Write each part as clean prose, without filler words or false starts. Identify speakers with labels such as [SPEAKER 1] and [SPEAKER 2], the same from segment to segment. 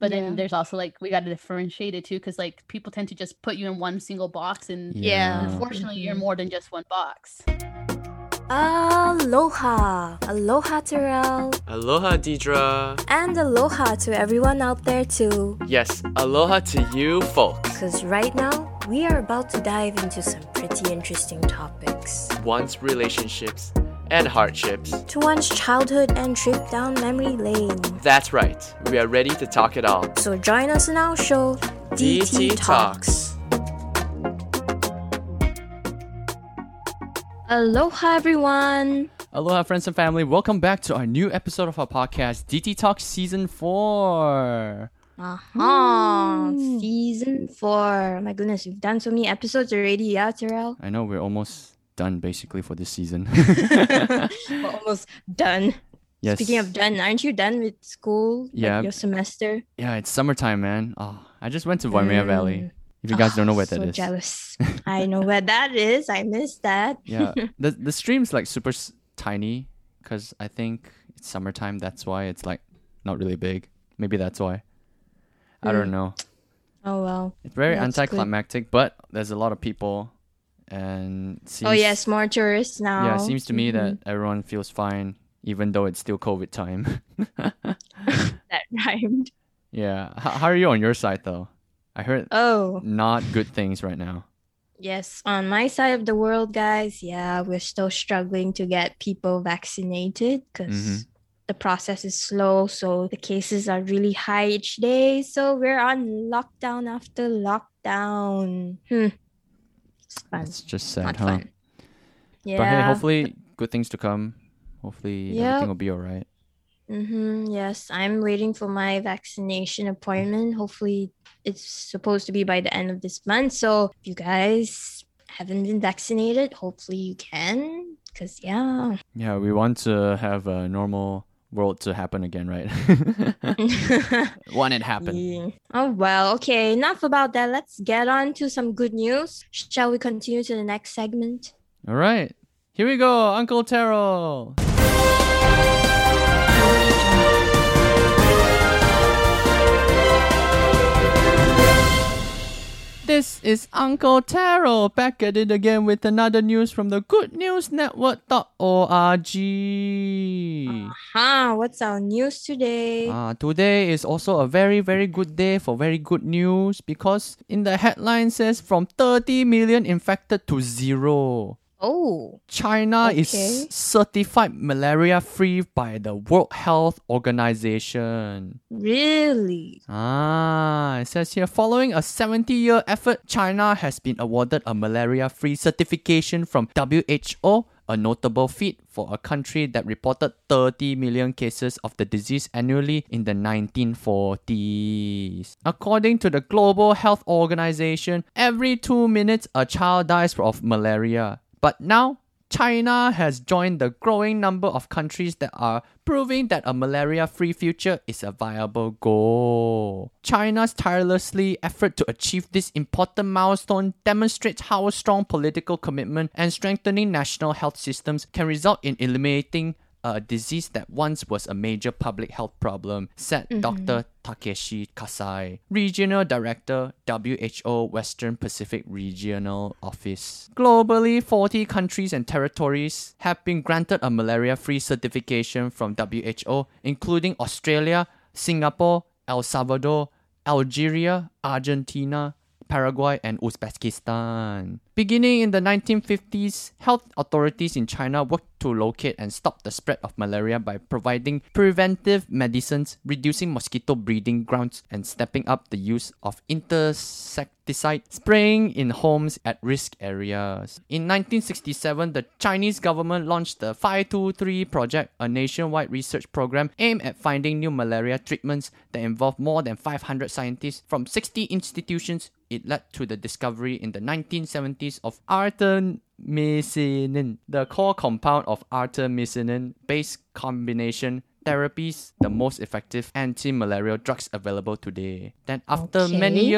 [SPEAKER 1] But then there's also like we got to differentiate it too, because like people tend to just put you in one single box, and unfortunately you're more than just one box.
[SPEAKER 2] Aloha! Aloha, Terrell.
[SPEAKER 3] Aloha, Deidre.
[SPEAKER 2] And aloha to everyone out there too.
[SPEAKER 3] Yes, aloha to you folks.
[SPEAKER 2] Because right now, we are about to dive into some pretty interesting topics.
[SPEAKER 3] One's relationships and hardships.
[SPEAKER 2] To one's childhood and trip down memory lane.
[SPEAKER 3] That's right, we are ready to talk it all.
[SPEAKER 2] So join us in our show, DT Talks. Aloha, everyone.
[SPEAKER 4] Aloha, friends and family. Welcome back to our new episode of our podcast, DT Talks Season 4.
[SPEAKER 2] Season 4. My goodness, we've done so many episodes already, yeah, Terrell?
[SPEAKER 4] I know we're almost done basically for this season.
[SPEAKER 2] We're almost done.
[SPEAKER 4] Yes.
[SPEAKER 2] Speaking of done, aren't you done with school?
[SPEAKER 4] Yeah.
[SPEAKER 2] Like your semester?
[SPEAKER 4] Yeah, it's summertime, man. Oh, I just went to Waimea Valley. If you guys don't know where that
[SPEAKER 2] so
[SPEAKER 4] is.
[SPEAKER 2] Jealous. I know where that is. I miss that.
[SPEAKER 4] Yeah. The stream's like super tiny because I think it's summertime. That's why it's like not really big. Maybe that's why. I don't know.
[SPEAKER 2] Oh, well.
[SPEAKER 4] It's very
[SPEAKER 2] That's
[SPEAKER 4] anticlimactic, but there's a lot of people. And
[SPEAKER 2] Oh, yes, more tourists now.
[SPEAKER 4] Yeah, it seems to me that everyone feels fine, even though it's still COVID time.
[SPEAKER 2] That rhymed.
[SPEAKER 4] Yeah. How are you on your side, though? I heard not good things right now.
[SPEAKER 2] Yes, on my side of the world, guys, yeah, we're still struggling to get people vaccinated because the process is slow. So the cases are really high each day. So we're on lockdown after lockdown. It's fun.
[SPEAKER 4] It's just sad,
[SPEAKER 2] Not
[SPEAKER 4] huh?
[SPEAKER 2] fun. Yeah.
[SPEAKER 4] But hey, hopefully good things to come. Hopefully everything will be all right.
[SPEAKER 2] Yes, I'm waiting for my vaccination appointment. Hopefully it's supposed to be by the end of this month. So if you guys haven't been vaccinated, hopefully you can. Because, yeah,
[SPEAKER 4] we want to have a normal world to happen again, right? Want it happen.
[SPEAKER 2] Yeah. Oh, well, okay. Enough about that. Let's get on to some good news. Shall we continue to the next segment?
[SPEAKER 4] All right. Here we go, Uncle Terrell. This is Uncle Terrell back at it again with another news from the goodnewsnetwork.org.
[SPEAKER 2] What's our news today?
[SPEAKER 4] Today is also a very, very good day for very good news because in the headline says from 30 million infected to 0.
[SPEAKER 2] Oh.
[SPEAKER 4] China is certified malaria-free by the World Health Organization.
[SPEAKER 2] Really?
[SPEAKER 4] It says here, following a 70-year effort, China has been awarded a malaria-free certification from WHO, a notable feat for a country that reported 30 million cases of the disease annually in the 1940s. According to the Global Health Organization, every 2 minutes a child dies of malaria. But now, China has joined the growing number of countries that are proving that a malaria-free future is a viable goal. China's tirelessly effort to achieve this important milestone demonstrates how a strong political commitment and strengthening national health systems can result in eliminating a disease that once was a major public health problem, said Dr. Takeshi Kasai, Regional Director, WHO Western Pacific Regional Office. Globally, 40 countries and territories have been granted a malaria-free certification from WHO, including Australia, Singapore, El Salvador, Algeria, Argentina, Paraguay, and Uzbekistan. Beginning in the 1950s, health authorities in China worked to locate and stop the spread of malaria by providing preventive medicines, reducing mosquito breeding grounds, and stepping up the use of insecticide spraying in homes at risk areas. In 1967, the Chinese government launched the 523 Project, a nationwide research program aimed at finding new malaria treatments that involved more than 500 scientists from 60 institutions. It led to the discovery in the 1970s of artemisinin, the core compound of artemisinin-based combination therapies, the most effective anti-malarial drugs available today. Then after many years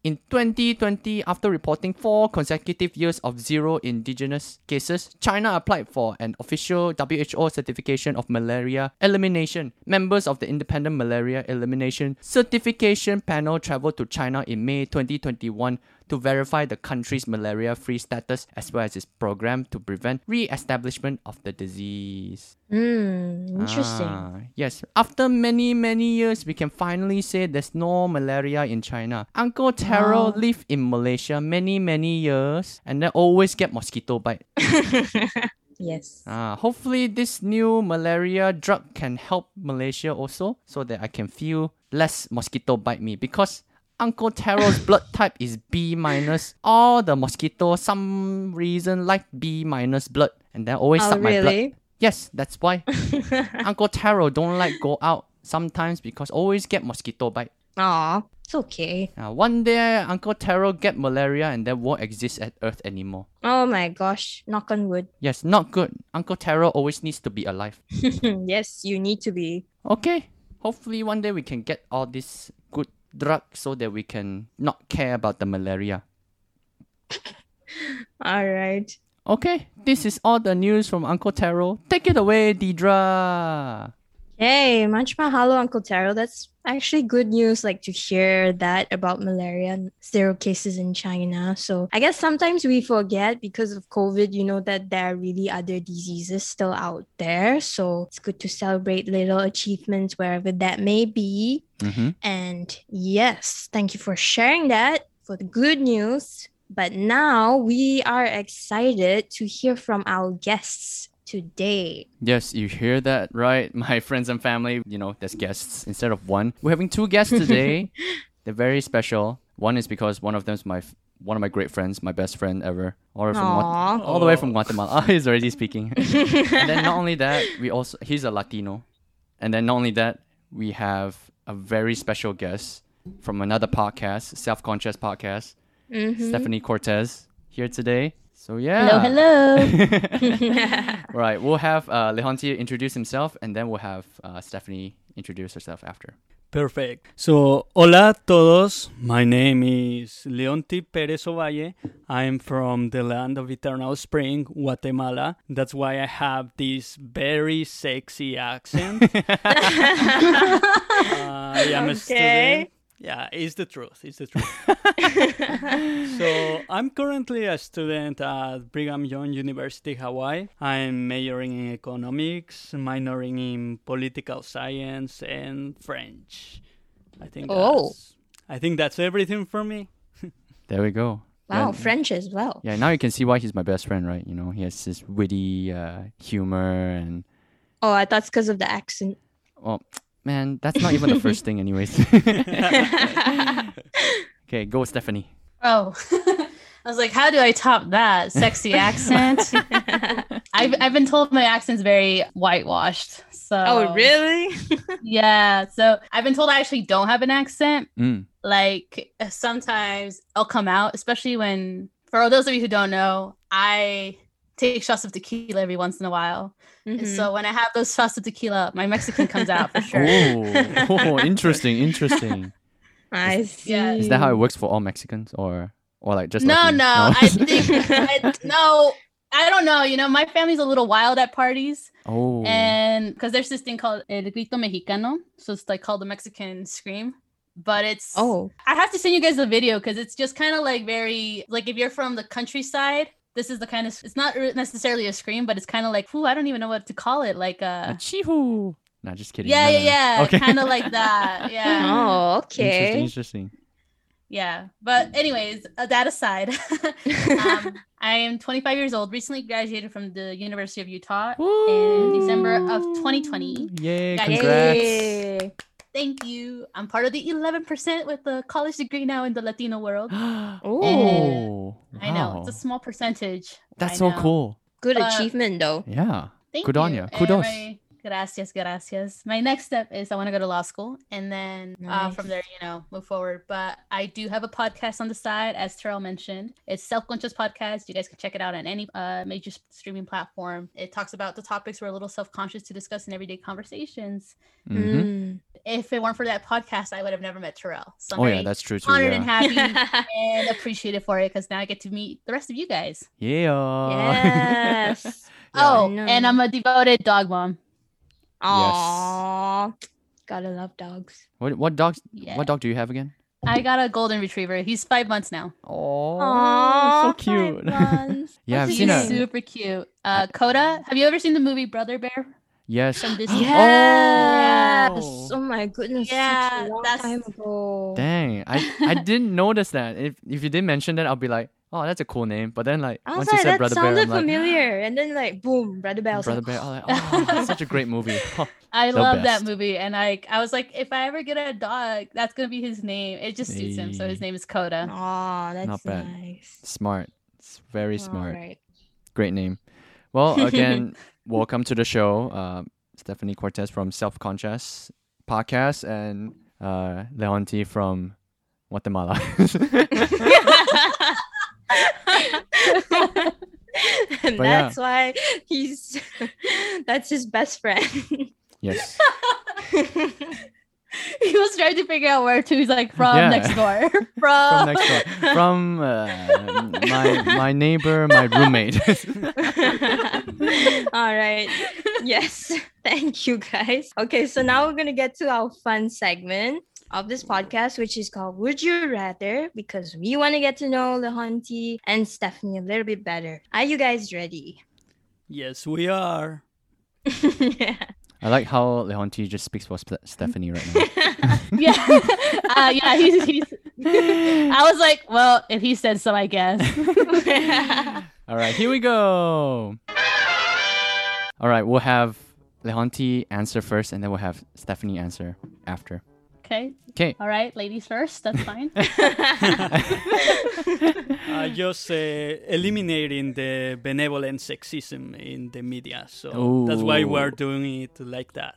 [SPEAKER 4] In 2020, after reporting 4 consecutive years of zero indigenous cases, China applied for an official WHO certification of malaria elimination. Members of the Independent Malaria Elimination Certification Panel traveled to China in May 2021 to verify the country's malaria-free status as well as its program to prevent re-establishment of the disease.
[SPEAKER 2] Interesting.
[SPEAKER 4] Yes, after many years, we can finally say there's no malaria in China. Uncle Taro lived in Malaysia many years and then always get mosquito bite.
[SPEAKER 2] Yes.
[SPEAKER 4] Hopefully this new malaria drug can help Malaysia also so that I can feel less mosquito bite me, because Uncle Taro's blood type is B-. All the mosquitoes, some reason, like B- blood, and then always suck my blood. Yes, that's why. Uncle Taro don't like go out sometimes because always get mosquito bite.
[SPEAKER 2] Aw, it's okay.
[SPEAKER 4] One day, Uncle Taro get malaria and then won't exist at Earth anymore.
[SPEAKER 2] Oh my gosh, knock on wood.
[SPEAKER 4] Yes, not good. Uncle Taro always needs to be alive.
[SPEAKER 2] Yes, you need to be.
[SPEAKER 4] Okay, hopefully one day we can get all this good drug so that we can not care about the malaria.
[SPEAKER 2] All right.
[SPEAKER 4] Okay, this is all the news from Uncle Taro. Take it away, Deidra.
[SPEAKER 2] Hey, much mahalo, Uncle Taro. That's actually good news, like to hear that about malaria and 0 cases in China. So I guess sometimes we forget because of COVID, that there are really other diseases still out there. So it's good to celebrate little achievements wherever that may be. And yes, thank you for sharing that, for the good news. But now we are excited to hear from our guests today.
[SPEAKER 4] Yes, you hear that right, my friends and family. There's guests instead of one. We're having 2 guests today. They're very special. One is because one of them is one of my great friends, my best friend ever, all the way from Guatemala. He's already speaking. And then not only that, he's a Latino. And then not only that, we have a very special guest from another podcast, Self-Conscious Podcast, Stephanie Cortez, here today. So yeah.
[SPEAKER 1] Hello.
[SPEAKER 4] Right, we'll have Leonti introduce himself, and then we'll have Stephanie introduce herself after.
[SPEAKER 5] Perfect. So, hola a todos. My name is Leonti Perez Ovalle. I'm from the land of Eternal Spring, Guatemala. That's why I have this very sexy accent. I am a student. Yeah, it's the truth. So I'm currently a student at Brigham Young University, Hawaii. I'm majoring in economics, minoring in political science and French. I think that's everything for me.
[SPEAKER 4] There we go.
[SPEAKER 2] Wow, French as well.
[SPEAKER 4] Yeah, now you can see why he's my best friend, right? He has this witty humor and...
[SPEAKER 2] Oh, I thought it's because of the accent.
[SPEAKER 4] Well, man, that's not even the first thing anyways. Okay, go Stephanie.
[SPEAKER 1] Oh, I was like, how do I top that? Sexy accent. I've been told my accent's very whitewashed. So.
[SPEAKER 2] Oh, really?
[SPEAKER 1] Yeah. So I've been told I actually don't have an accent. Like sometimes I'll come out, especially when, for those of you who don't know, I take shots of tequila every once in a while. And so when I have those shots of tequila, my Mexican comes out for sure.
[SPEAKER 4] Oh, interesting.
[SPEAKER 2] I see.
[SPEAKER 1] Yeah.
[SPEAKER 4] Is that how it works for all Mexicans or like just
[SPEAKER 1] No.
[SPEAKER 4] Latinos?
[SPEAKER 1] I don't know. My family's a little wild at parties.
[SPEAKER 4] Oh.
[SPEAKER 1] And because there's this thing called El Grito Mexicano. So it's like called the Mexican scream. But it's...
[SPEAKER 2] Oh.
[SPEAKER 1] I have to send you guys the video because it's just kind of like very... Like if you're from the countryside... This is the kind of, it's not necessarily a scream, but it's kind of like, I don't even know what to call it. Like
[SPEAKER 4] a chee-hoo. No, just kidding.
[SPEAKER 1] Yeah.
[SPEAKER 4] Okay.
[SPEAKER 1] Kind of like that. Yeah.
[SPEAKER 2] Oh, okay.
[SPEAKER 4] Interesting.
[SPEAKER 1] Yeah. But anyways, that aside, I am 25 years old, recently graduated from the University of Utah in December of 2020.
[SPEAKER 4] Yay, congrats.
[SPEAKER 2] Yay.
[SPEAKER 1] Thank you. I'm part of the 11% with a college degree now in the Latino world.
[SPEAKER 4] Oh,
[SPEAKER 1] I know. It's a small percentage.
[SPEAKER 4] That's so cool.
[SPEAKER 2] Good achievement, though.
[SPEAKER 4] Yeah.
[SPEAKER 1] Thank
[SPEAKER 4] Good
[SPEAKER 1] you.
[SPEAKER 4] on you. Kudos.
[SPEAKER 1] Gracias. My next step is I want to go to law school and then from there, move forward. But I do have a podcast on the side, as Terrell mentioned. It's Self-Conscious Podcast. You guys can check it out on any major streaming platform. It talks about the topics we're a little self-conscious to discuss in everyday conversations. if it weren't for that podcast, I would have never met Terrell. So I'm very
[SPEAKER 4] that's true too.
[SPEAKER 1] honored
[SPEAKER 4] Yeah.
[SPEAKER 1] and happy and appreciated for it because now I get to meet the rest of you guys.
[SPEAKER 2] Yes.
[SPEAKER 1] Oh,
[SPEAKER 2] no.
[SPEAKER 1] and I'm a devoted dog mom.
[SPEAKER 2] Aww. Gotta love dogs.
[SPEAKER 4] What dogs?
[SPEAKER 1] Yeah.
[SPEAKER 4] What dog do you have again?
[SPEAKER 1] I got a golden retriever. He's 5 months now.
[SPEAKER 4] Oh,
[SPEAKER 2] Aww,
[SPEAKER 4] so cute.
[SPEAKER 2] 5 months.
[SPEAKER 4] Yeah, I've
[SPEAKER 2] What's
[SPEAKER 4] seen
[SPEAKER 2] his
[SPEAKER 4] a-
[SPEAKER 2] name?
[SPEAKER 1] Super cute. Coda. Have you ever seen the movie Brother Bear
[SPEAKER 4] Yes.
[SPEAKER 1] from Disney?
[SPEAKER 2] Yes.
[SPEAKER 4] Oh.
[SPEAKER 2] Oh my goodness.
[SPEAKER 1] Yeah,
[SPEAKER 2] such a long
[SPEAKER 1] that's-
[SPEAKER 2] time ago.
[SPEAKER 4] Dang, I didn't notice that. If you didn't mention that, I'll be like, oh, that's a cool name. But then like
[SPEAKER 2] I was
[SPEAKER 4] once you
[SPEAKER 2] like,
[SPEAKER 4] said
[SPEAKER 2] that
[SPEAKER 4] Brother Bear,
[SPEAKER 2] sounded
[SPEAKER 4] I'm like,
[SPEAKER 2] familiar. And then like, boom, Brother Bear. I was
[SPEAKER 4] Brother
[SPEAKER 2] like,
[SPEAKER 4] Bear. I'm like, oh, that's such a great movie.
[SPEAKER 1] I
[SPEAKER 4] The
[SPEAKER 1] love that
[SPEAKER 4] best.
[SPEAKER 1] movie, and I was like, if I ever get a dog, that's gonna be his name. It just suits him, so
[SPEAKER 4] Hey.
[SPEAKER 1] his name is Coda.
[SPEAKER 2] Aw, that's
[SPEAKER 4] Not bad.
[SPEAKER 2] nice.
[SPEAKER 4] Smart. It's very smart.
[SPEAKER 2] Alright.
[SPEAKER 4] Great name. Well, again, welcome to the show. Stephanie Cortez from Self Conscious Podcast and Leonti from Guatemala.
[SPEAKER 2] And
[SPEAKER 4] But yeah.
[SPEAKER 2] that's why that's his best friend.
[SPEAKER 4] Yes.
[SPEAKER 1] He was trying to figure out where to. He's like, from
[SPEAKER 4] Yeah.
[SPEAKER 1] next door.
[SPEAKER 4] From next door. From my neighbor, my roommate.
[SPEAKER 2] All right. Yes. Thank you, guys. Okay, so now we're going to get to our fun segment of this podcast, which is called Would You Rather, because we want to get to know Lehonti and Stephanie a little bit better. Are you guys ready?
[SPEAKER 5] Yes, we are.
[SPEAKER 2] Yeah.
[SPEAKER 4] I like how Leonti just speaks for Stephanie right now.
[SPEAKER 1] Yeah. Yeah, he's I was like, well, if he said so, I guess.
[SPEAKER 4] All right, here we go. All right, we'll have Leonti answer first, and then we'll have Stephanie answer after.
[SPEAKER 1] Okay.
[SPEAKER 4] Okay.
[SPEAKER 1] All right, ladies first. That's fine.
[SPEAKER 5] Just eliminating the benevolent sexism in the media. So that's why
[SPEAKER 4] Ooh.
[SPEAKER 5] we're doing it like that.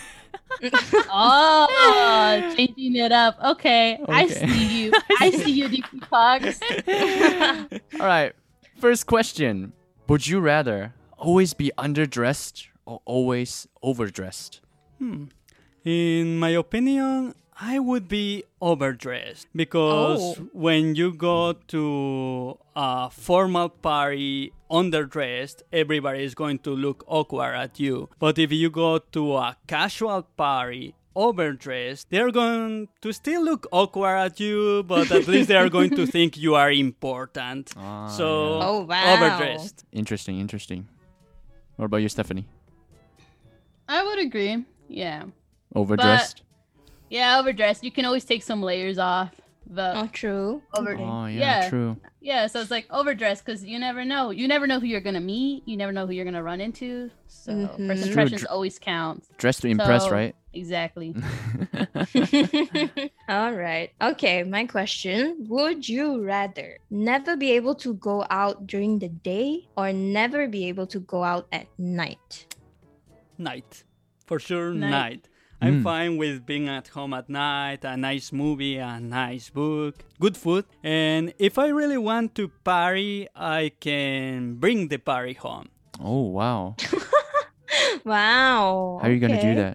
[SPEAKER 1] Oh, changing it up. Okay. I
[SPEAKER 4] Okay.
[SPEAKER 1] see you. I see you, DP Fox.
[SPEAKER 4] All right, first question. Would you rather always be underdressed or always overdressed?
[SPEAKER 5] In my opinion, I would be overdressed because when you go to a formal party underdressed, everybody is going to look awkward at you. But if you go to a casual party overdressed, they're going to still look awkward at you, but at least they are going to think you are important. So,
[SPEAKER 2] yeah. Oh, wow.
[SPEAKER 5] overdressed.
[SPEAKER 4] Interesting. What about you, Stephanie?
[SPEAKER 1] I would agree. Yeah.
[SPEAKER 4] Overdressed?
[SPEAKER 1] Yeah, overdressed. You can always take some layers off. But
[SPEAKER 2] Oh, true.
[SPEAKER 4] Oh, yeah, true.
[SPEAKER 1] Yeah, so it's like overdressed because you never know. You never know who you're gonna meet. You never know who you're gonna run into. So
[SPEAKER 2] Mhm.
[SPEAKER 1] first
[SPEAKER 2] True.
[SPEAKER 1] impressions always count.
[SPEAKER 4] Dressed to impress,
[SPEAKER 1] So-
[SPEAKER 4] right?
[SPEAKER 1] Exactly.
[SPEAKER 2] All right. Okay, my question. Would you rather never be able to go out during the day or never be able to go out at night?
[SPEAKER 5] Night. For sure,
[SPEAKER 1] Night.
[SPEAKER 5] night. I'm fine with being at home at night, a nice movie, a nice book, good food. And if I really want to party, I can bring the party home.
[SPEAKER 4] Oh, wow.
[SPEAKER 2] Wow.
[SPEAKER 4] How are you going to do
[SPEAKER 2] okay.
[SPEAKER 4] that?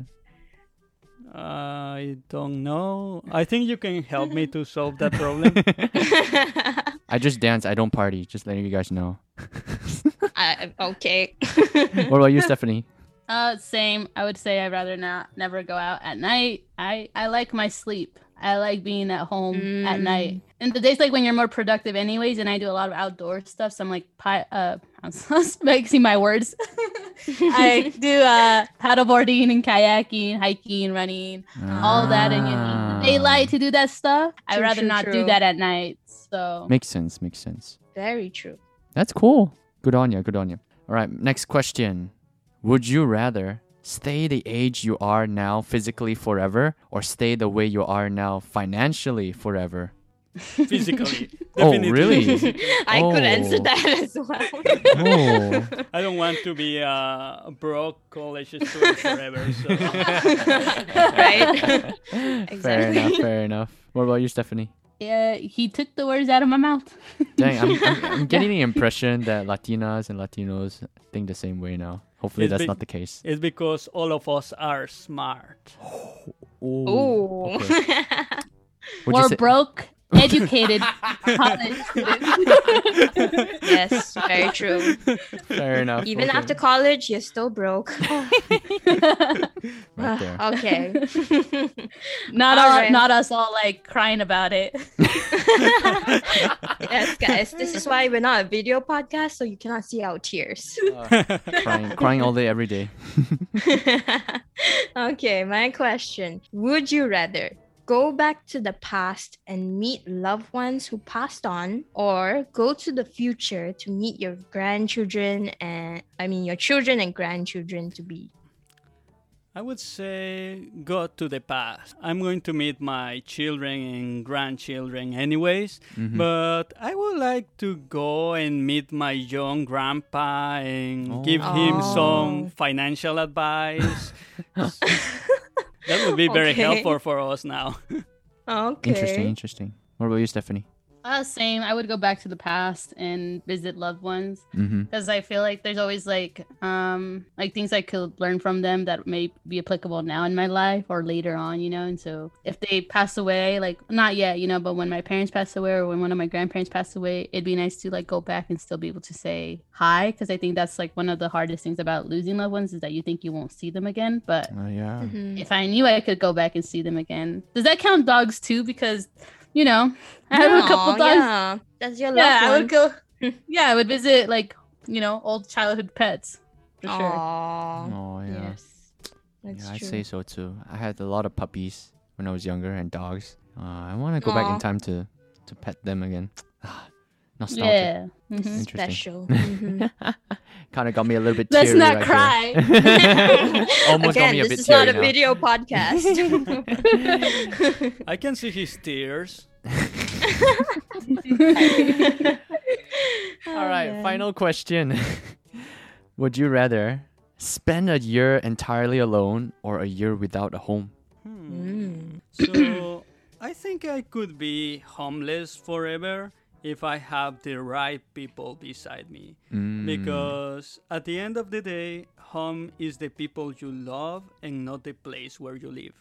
[SPEAKER 5] I don't know. I think you can help me to solve that problem.
[SPEAKER 4] I just dance. I don't party. Just letting you guys know.
[SPEAKER 2] Okay.
[SPEAKER 4] What about you, Stephanie?
[SPEAKER 1] Same. I would say I'd rather never go out at night. I like my sleep. I like being at home at night. And the days like when you're more productive anyways, and I do a lot of outdoor stuff. So I'm like, I'm mixing my words. I do paddleboarding and kayaking, hiking, running, all that. And you need daylight to do that stuff. I'd
[SPEAKER 2] True,
[SPEAKER 1] rather
[SPEAKER 2] true,
[SPEAKER 1] not
[SPEAKER 2] true.
[SPEAKER 1] do that at night. So
[SPEAKER 4] Makes sense.
[SPEAKER 2] Very true.
[SPEAKER 4] That's cool. Good on you. All right, next question. Would you rather stay the age you are now physically forever or stay the way you are now financially forever?
[SPEAKER 5] Physically.
[SPEAKER 4] Oh,
[SPEAKER 5] Definitely
[SPEAKER 4] really?
[SPEAKER 5] physically.
[SPEAKER 2] I could answer
[SPEAKER 4] Oh.
[SPEAKER 2] that as well.
[SPEAKER 4] Oh.
[SPEAKER 5] I don't want to be a broke college student forever. So.
[SPEAKER 2] Right? Exactly.
[SPEAKER 4] Fair enough. What about you, Stephanie?
[SPEAKER 1] yeah, he took the words out of my mouth.
[SPEAKER 4] Dang, I'm getting the impression that Latinas and Latinos think the same way now. Hopefully
[SPEAKER 5] It's
[SPEAKER 4] that's
[SPEAKER 5] big-
[SPEAKER 4] not the case.
[SPEAKER 5] It's because all of us are smart.
[SPEAKER 2] Ooh.
[SPEAKER 4] Okay. Would you
[SPEAKER 1] More
[SPEAKER 4] say-
[SPEAKER 1] broke, educated college students.
[SPEAKER 2] Yes, very true.
[SPEAKER 4] Fair enough.
[SPEAKER 2] Even
[SPEAKER 4] okay.
[SPEAKER 2] after college, you're still broke.
[SPEAKER 4] Right there.
[SPEAKER 2] Okay.
[SPEAKER 1] Not
[SPEAKER 2] All
[SPEAKER 1] all,
[SPEAKER 2] right.
[SPEAKER 1] not us all like crying about it.
[SPEAKER 2] Yes, guys. This is why we're not a video podcast, so you cannot see our tears.
[SPEAKER 4] Crying all day, every day.
[SPEAKER 2] Okay, my question. Would you rather go back to the past and meet loved ones who passed on, or go to the future to meet your grandchildren and your children and grandchildren to be?
[SPEAKER 5] I would say go to the past. I'm going to meet my children and grandchildren anyways, but I would like to go and meet my young grandpa and give him some financial advice. That would be very
[SPEAKER 2] Okay.
[SPEAKER 5] helpful for us now.
[SPEAKER 2] Okay.
[SPEAKER 4] Interesting. What about you, Stephanie?
[SPEAKER 1] Same. I would go back to the past and visit loved ones
[SPEAKER 4] Mm-hmm.
[SPEAKER 1] because I feel like there's always like things I could learn from them that may be applicable now in my life or later on, you know. And so if they pass away, like not yet, you know, but when my parents pass away or when one of my grandparents pass away, it'd be nice to like go back and still be able to say hi, because I think that's like one of the hardest things about losing loved ones is that you think you won't see them again. But
[SPEAKER 4] Yeah.
[SPEAKER 2] Mhm.
[SPEAKER 1] if I knew I could go back and see them again, does that count dogs too? Because you know, I have a couple
[SPEAKER 2] Aw,
[SPEAKER 1] dogs.
[SPEAKER 2] Yeah, that's your loved
[SPEAKER 1] Yeah, I
[SPEAKER 2] one.
[SPEAKER 1] would go. Yeah, I would visit like old childhood pets for sure.
[SPEAKER 2] Aw,
[SPEAKER 4] Oh, yeah.
[SPEAKER 2] yes, that's
[SPEAKER 4] Yeah, I'd
[SPEAKER 2] true.
[SPEAKER 4] say so too. I had a lot of puppies when I was younger and dogs. I want to go back in
[SPEAKER 2] Aw.
[SPEAKER 4] time to pet them again. Nostalgic.
[SPEAKER 1] Yeah. Mhm.
[SPEAKER 4] Interesting.
[SPEAKER 2] Special. Mhm.
[SPEAKER 4] Kind of got me a little bit
[SPEAKER 1] Let's
[SPEAKER 4] teary
[SPEAKER 1] not
[SPEAKER 4] right
[SPEAKER 1] cry.
[SPEAKER 4] there. Almost got
[SPEAKER 2] Again,
[SPEAKER 4] me a
[SPEAKER 2] this
[SPEAKER 4] bit
[SPEAKER 2] is not
[SPEAKER 4] teary
[SPEAKER 2] a
[SPEAKER 4] now.
[SPEAKER 2] video podcast.
[SPEAKER 5] I can see his tears.
[SPEAKER 4] All right, final question. Would you rather spend a year entirely alone or a year without a home?
[SPEAKER 2] Mm.
[SPEAKER 5] So I think I could be homeless forever if I have the right people beside me. Because at the end of the day, home is the people you love and not the place where you live.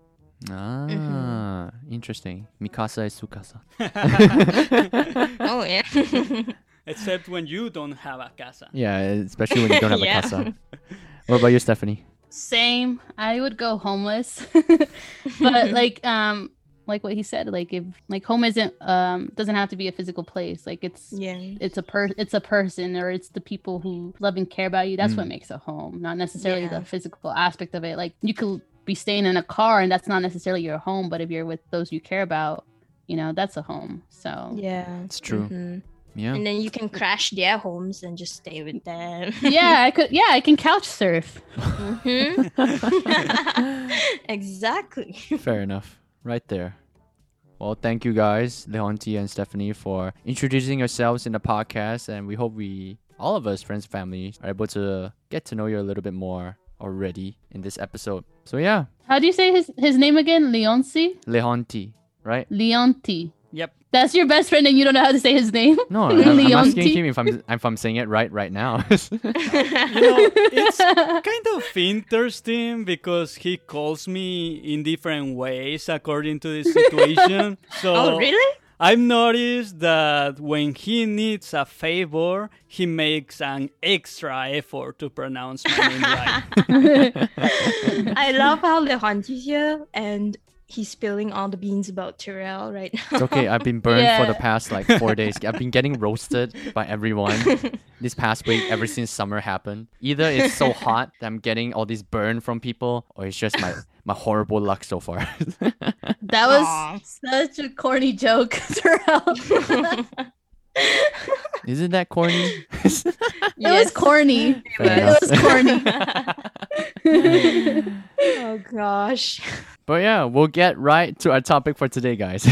[SPEAKER 4] Interesting. Mikasa is Sukasa.
[SPEAKER 2] Oh yeah.
[SPEAKER 5] Except when you don't have a casa.
[SPEAKER 4] Yeah, especially when you don't have
[SPEAKER 2] Yeah.
[SPEAKER 4] a casa. What about you, Stephanie?
[SPEAKER 1] Same. I would go homeless, but like what he said, like if like home isn't doesn't have to be a physical place. Like it's a person, or it's the people who love and care about you. That's what makes a home, not necessarily
[SPEAKER 2] Yeah.
[SPEAKER 1] the physical aspect of it. Like you could be staying in a car and that's not necessarily your home, but if you're with those you care about, that's a home. So
[SPEAKER 2] Yeah.
[SPEAKER 4] It's true.
[SPEAKER 2] Mhm.
[SPEAKER 4] Yeah.
[SPEAKER 2] And then you can crash their homes and just stay with them.
[SPEAKER 1] I can couch surf.
[SPEAKER 2] Mhm. Exactly.
[SPEAKER 4] Fair enough. Right there. Well, thank you guys, Leonti and Stephanie, for introducing yourselves in the podcast. And we hope all of us, friends and family, are able to get to know you a little bit more already in this episode. So yeah,
[SPEAKER 1] How do you say his name again? Leonci?
[SPEAKER 4] Leonti, right?
[SPEAKER 1] Leonti.
[SPEAKER 5] Yep.
[SPEAKER 1] That's your best friend and you don't know how to say his name?
[SPEAKER 4] No, I'm asking
[SPEAKER 1] Leonti.
[SPEAKER 4] him if I'm saying it right now.
[SPEAKER 5] It's kind of interesting because he calls me in different ways according to the situation. So
[SPEAKER 2] Oh, really?
[SPEAKER 5] I've noticed that when he needs a favor, he makes an extra effort to pronounce my name right.
[SPEAKER 2] I love how Leonti's here and he's spilling all the beans about Terrell right now.
[SPEAKER 4] It's okay. I've been burned for the
[SPEAKER 1] Yeah.
[SPEAKER 4] past 4 days. I've been getting roasted by everyone this past week ever since summer happened. Either it's so hot that I'm getting all this burn from people, or it's just my horrible luck so far.
[SPEAKER 1] That was
[SPEAKER 2] Aw.
[SPEAKER 1] such a corny joke, Terrell.
[SPEAKER 4] Isn't that corny?
[SPEAKER 1] It was corny.
[SPEAKER 4] Fair
[SPEAKER 1] It was corny.
[SPEAKER 2] Oh gosh.
[SPEAKER 4] But yeah, we'll get right to our topic for today, guys.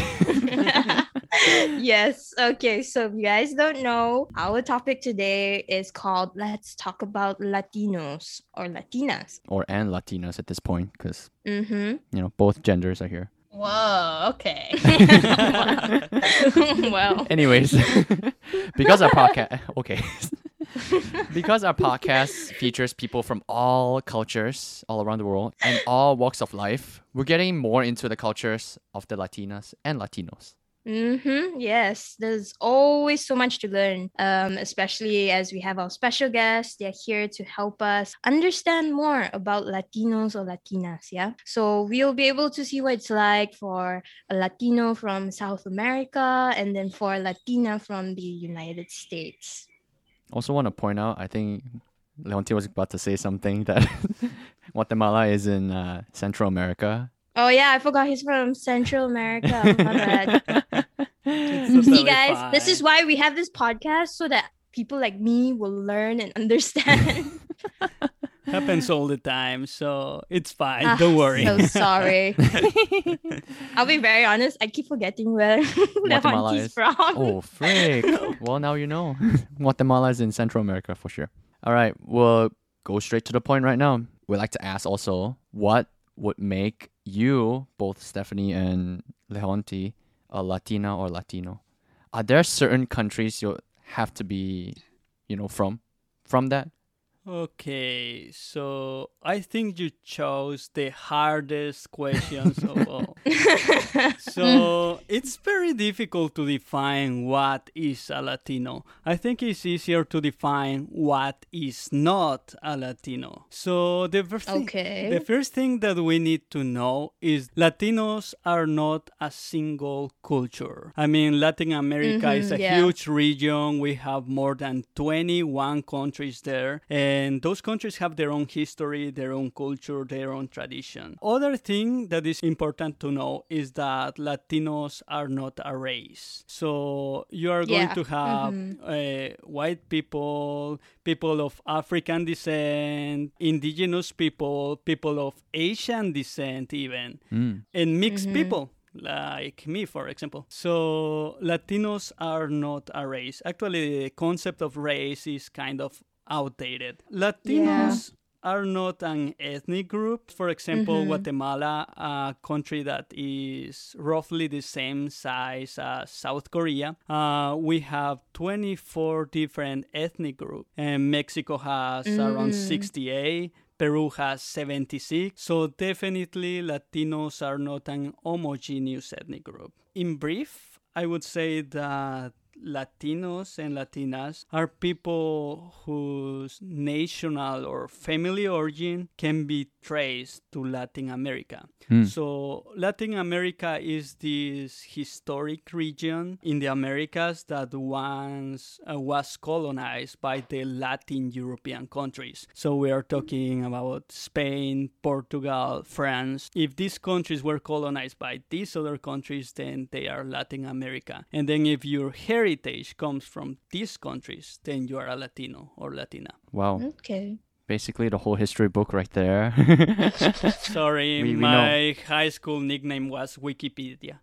[SPEAKER 2] Yes. Okay. So if you guys don't know, our topic today is called Let's Talk About Latinos or Latinas.
[SPEAKER 4] and Latinas at this point, because
[SPEAKER 2] Mm-hmm.
[SPEAKER 4] both genders are here.
[SPEAKER 1] Whoa, okay.
[SPEAKER 2] Well.
[SPEAKER 4] Anyways, because our podcast, okay. Because our podcast features people from all cultures all around the world and all walks of life, we're getting more into the cultures of the Latinas and Latinos.
[SPEAKER 2] Yes, there's always so much to learn, especially as we have our special guests. They're here to help us understand more about Latinos or Latinas. Yeah, so we'll be able to see what it's like for a Latino from South America and then for a Latina from the United States.
[SPEAKER 4] Also want to point out, I think Leonti was about to say something that Guatemala is in Central America.
[SPEAKER 2] Oh yeah, I forgot he's from Central America. My bad.
[SPEAKER 5] It's
[SPEAKER 2] See
[SPEAKER 5] totally
[SPEAKER 2] guys, this
[SPEAKER 5] fine.
[SPEAKER 2] is why we have this podcast so that people like me will learn and understand.
[SPEAKER 5] Happens all the time, so it's fine. Don't worry.
[SPEAKER 2] So sorry. I'll be very honest. I keep forgetting where
[SPEAKER 4] Guatemala
[SPEAKER 2] Leonti's
[SPEAKER 4] is
[SPEAKER 2] from.
[SPEAKER 4] Oh, frick. Well, now you know. Guatemala is in Central America for sure. All right, we'll go straight to the point right now. We'd like to ask also, what would make you, both Stephanie and Leonti, a Latina or Latino? Are there certain countries you have to be, from that?
[SPEAKER 5] Okay, so I think you chose the hardest questions of all. So it's very difficult to define what is a Latino. I think it's easier to define what is not a Latino. So the first thing that we need to know is Latinos are not a single culture. I mean, Latin America is a huge region. We have more than 21 countries there. And those countries have their own history, their own culture, their own tradition. Other thing that is important to know is that Latinos are not a race. So you are going to have white people, people of African descent, indigenous people, people of Asian descent even, and mixed people. Like me, for example. So Latinos are not a race. Actually, the concept of race is kind of outdated. Latinos are not an ethnic group. For example, Guatemala, a country that is roughly the same size as South Korea, we have 24 different ethnic groups. And Mexico has around 68. Peru has 76. So definitely Latinos are not an homogeneous ethnic group. In brief, I would say that Latinos and Latinas are people whose national or family origin can be traced to Latin America. So Latin America is this historic region in the Americas that once was colonized by the Latin European countries. So we are talking about Spain, Portugal, France. If these countries were colonized by these other countries, then they are Latin America. And then if your heritage comes from these countries, then you are a Latino or Latina.
[SPEAKER 4] Wow.
[SPEAKER 2] Okay.
[SPEAKER 4] Basically the whole history book right there.
[SPEAKER 5] Sorry,
[SPEAKER 4] we
[SPEAKER 5] my high school nickname was Wikipedia.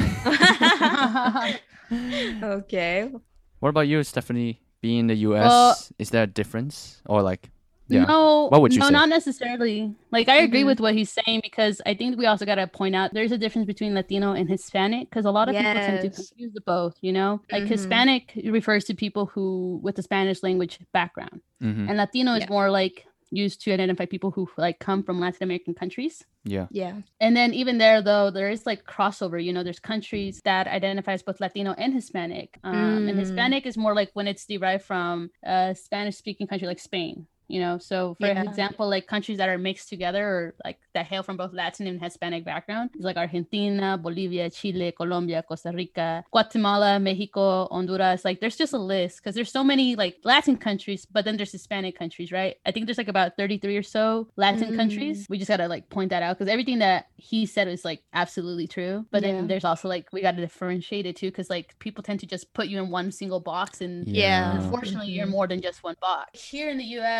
[SPEAKER 2] Okay.
[SPEAKER 4] What about you, Stephanie? Being in the US, is there a difference? Or
[SPEAKER 1] No,
[SPEAKER 4] what would you say?
[SPEAKER 1] not necessarily. Like, I agree with what he's saying, because I think we also got to point out there's a difference between Latino and Hispanic, because a lot of people tend to confuse the both, Like Hispanic refers to people who with a Spanish language background, and Latino is more like used to identify people who like come from Latin American countries.
[SPEAKER 2] Yeah.
[SPEAKER 1] And then even there, though, there is like crossover. There's countries that identify as both Latino and Hispanic. And Hispanic is more like when it's derived from a Spanish-speaking country like Spain. So for example, like countries that are mixed together or like that hail from both Latin and Hispanic background is like Argentina, Bolivia, Chile, Colombia, Costa Rica, Guatemala, Mexico, Honduras. Like there's just a list because there's so many like Latin countries, but then there's Hispanic countries, right? I think there's like about 33 or so Latin countries. We just gotta like point that out because everything that he said is like absolutely true. But then there's also like we gotta differentiate it too because like people tend to just put you in one single box and unfortunately you're more than just one box. Here in the US,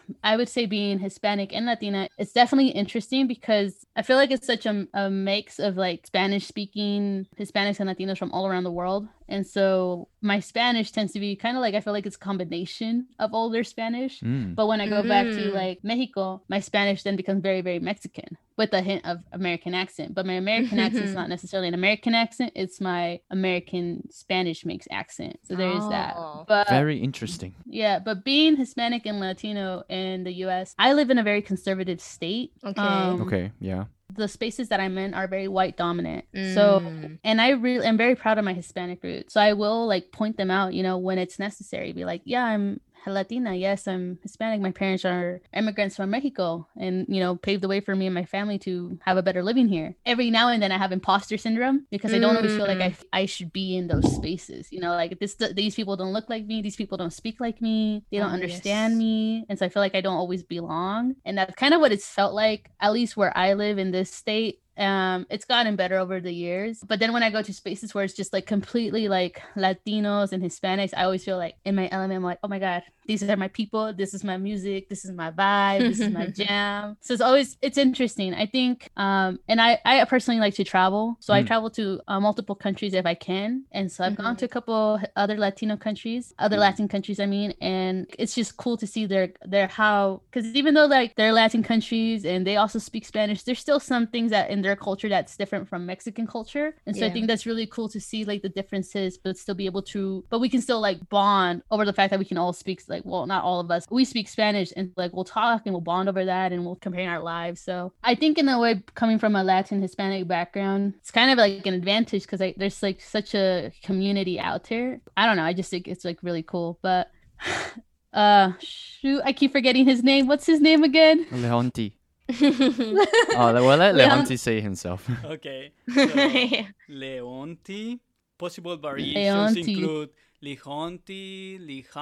[SPEAKER 1] I would say being Hispanic and Latina, it's definitely interesting because I feel like it's such a mix of like Spanish speaking Hispanics and Latinos from all around the world. And so my Spanish tends to be kind of like, I feel like it's a combination of older Spanish. But when I go back to like Mexico, my Spanish then becomes very, very Mexican with a hint of American accent. But my American accent is not necessarily an American accent. It's my American Spanish mix accent. So there's that. But
[SPEAKER 4] Very interesting.
[SPEAKER 1] yeah, but being Hispanic and Latino in the US, I live in a very conservative state.
[SPEAKER 2] Okay.
[SPEAKER 4] Okay, yeah.
[SPEAKER 1] The spaces that I'm in are very white dominant. So, and I really am very proud of my Hispanic roots. So I will like point them out, you know, when it's necessary. Be like, yeah, I'm Latina. Yes, I'm Hispanic. My parents are immigrants from Mexico and, you know, paved the way for me and my family to have a better living here. Every now and then I have imposter syndrome because I don't always feel like I should be in those spaces. You know, like these people don't look like me. These people don't speak like me. They don't understand me. And so I feel like I don't always belong. And that's kind of what it's felt like, at least where I live in this state. It's gotten better over the years, but then when I go to spaces where it's just like completely like Latinos and Hispanics, I always feel like in my element. I'm like, oh my god, these are my people, this is my music, this is my vibe, this is my jam. So it's interesting, I think. And I personally like to travel, so I travel to multiple countries if I can, and so I've gone to a couple other Latin countries, I mean, and it's just cool to see their how, because even though like they're Latin countries and they also speak Spanish, there's still some things that in their culture that's different from Mexican culture. And so I think that's really cool to see like the differences, but still be able to, but we can still like bond over the fact that we can all speak, like, well, not all of us, we speak Spanish, and like we'll talk and we'll bond over that and we'll compare our lives. So I think in a way, coming from a Latin Hispanic background, it's kind of like an advantage because there's like such a community out there. I don't know, I just think it's like really cool. But shoot, I keep forgetting his name. What's his name again?
[SPEAKER 4] Leonti. We'll let Leonti say himself.
[SPEAKER 5] Okay. So, Leonti. Possible variations include Leonti,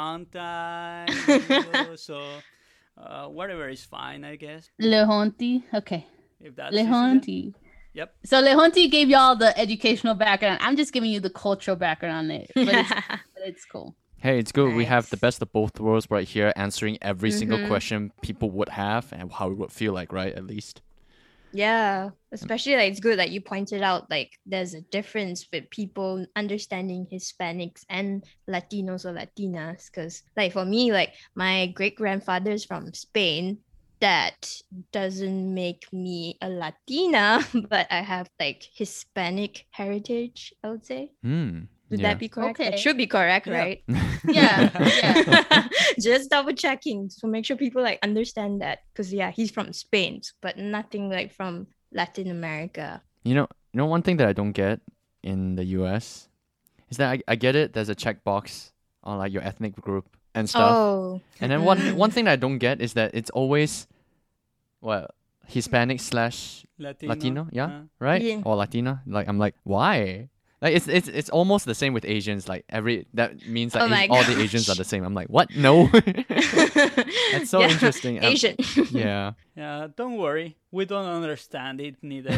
[SPEAKER 5] Lejanta, so whatever is fine, I guess.
[SPEAKER 1] Leonti. Okay.
[SPEAKER 5] If that's
[SPEAKER 1] Leonti.
[SPEAKER 5] Yep.
[SPEAKER 1] So Leonti gave y'all the educational background. I'm just giving you the cultural background on it. But it's cool.
[SPEAKER 4] Hey, it's good.
[SPEAKER 2] Nice.
[SPEAKER 4] We have the best of both worlds right here, answering every single question people would have and how it would feel like, right? At least.
[SPEAKER 2] Yeah, especially like it's good that you pointed out like there's a difference with people understanding Hispanics and Latinos or Latinas, because like for me, like my great grandfather's from Spain. That doesn't make me a Latina, but I have like Hispanic heritage, I would say. Would that be correct?
[SPEAKER 1] Okay.
[SPEAKER 2] That should be correct, right?
[SPEAKER 1] Yeah.
[SPEAKER 2] Just double checking. So make sure people like understand that, because he's from Spain, but nothing like from Latin America.
[SPEAKER 4] You know, one thing that I don't get in the US is that I get it. There's a checkbox on like your ethnic group and stuff.
[SPEAKER 2] Oh.
[SPEAKER 4] And then one thing that I don't get is that it's always Hispanic / Latino, yeah, right?
[SPEAKER 2] Yeah.
[SPEAKER 4] Or Latina. Like I'm like, why? Like it's almost the same with Asians. Like that means like all the Asians are the same. I'm like, what? No. That's so interesting.
[SPEAKER 2] Asian.
[SPEAKER 4] Yeah.
[SPEAKER 5] Yeah, don't worry. We don't understand it neither.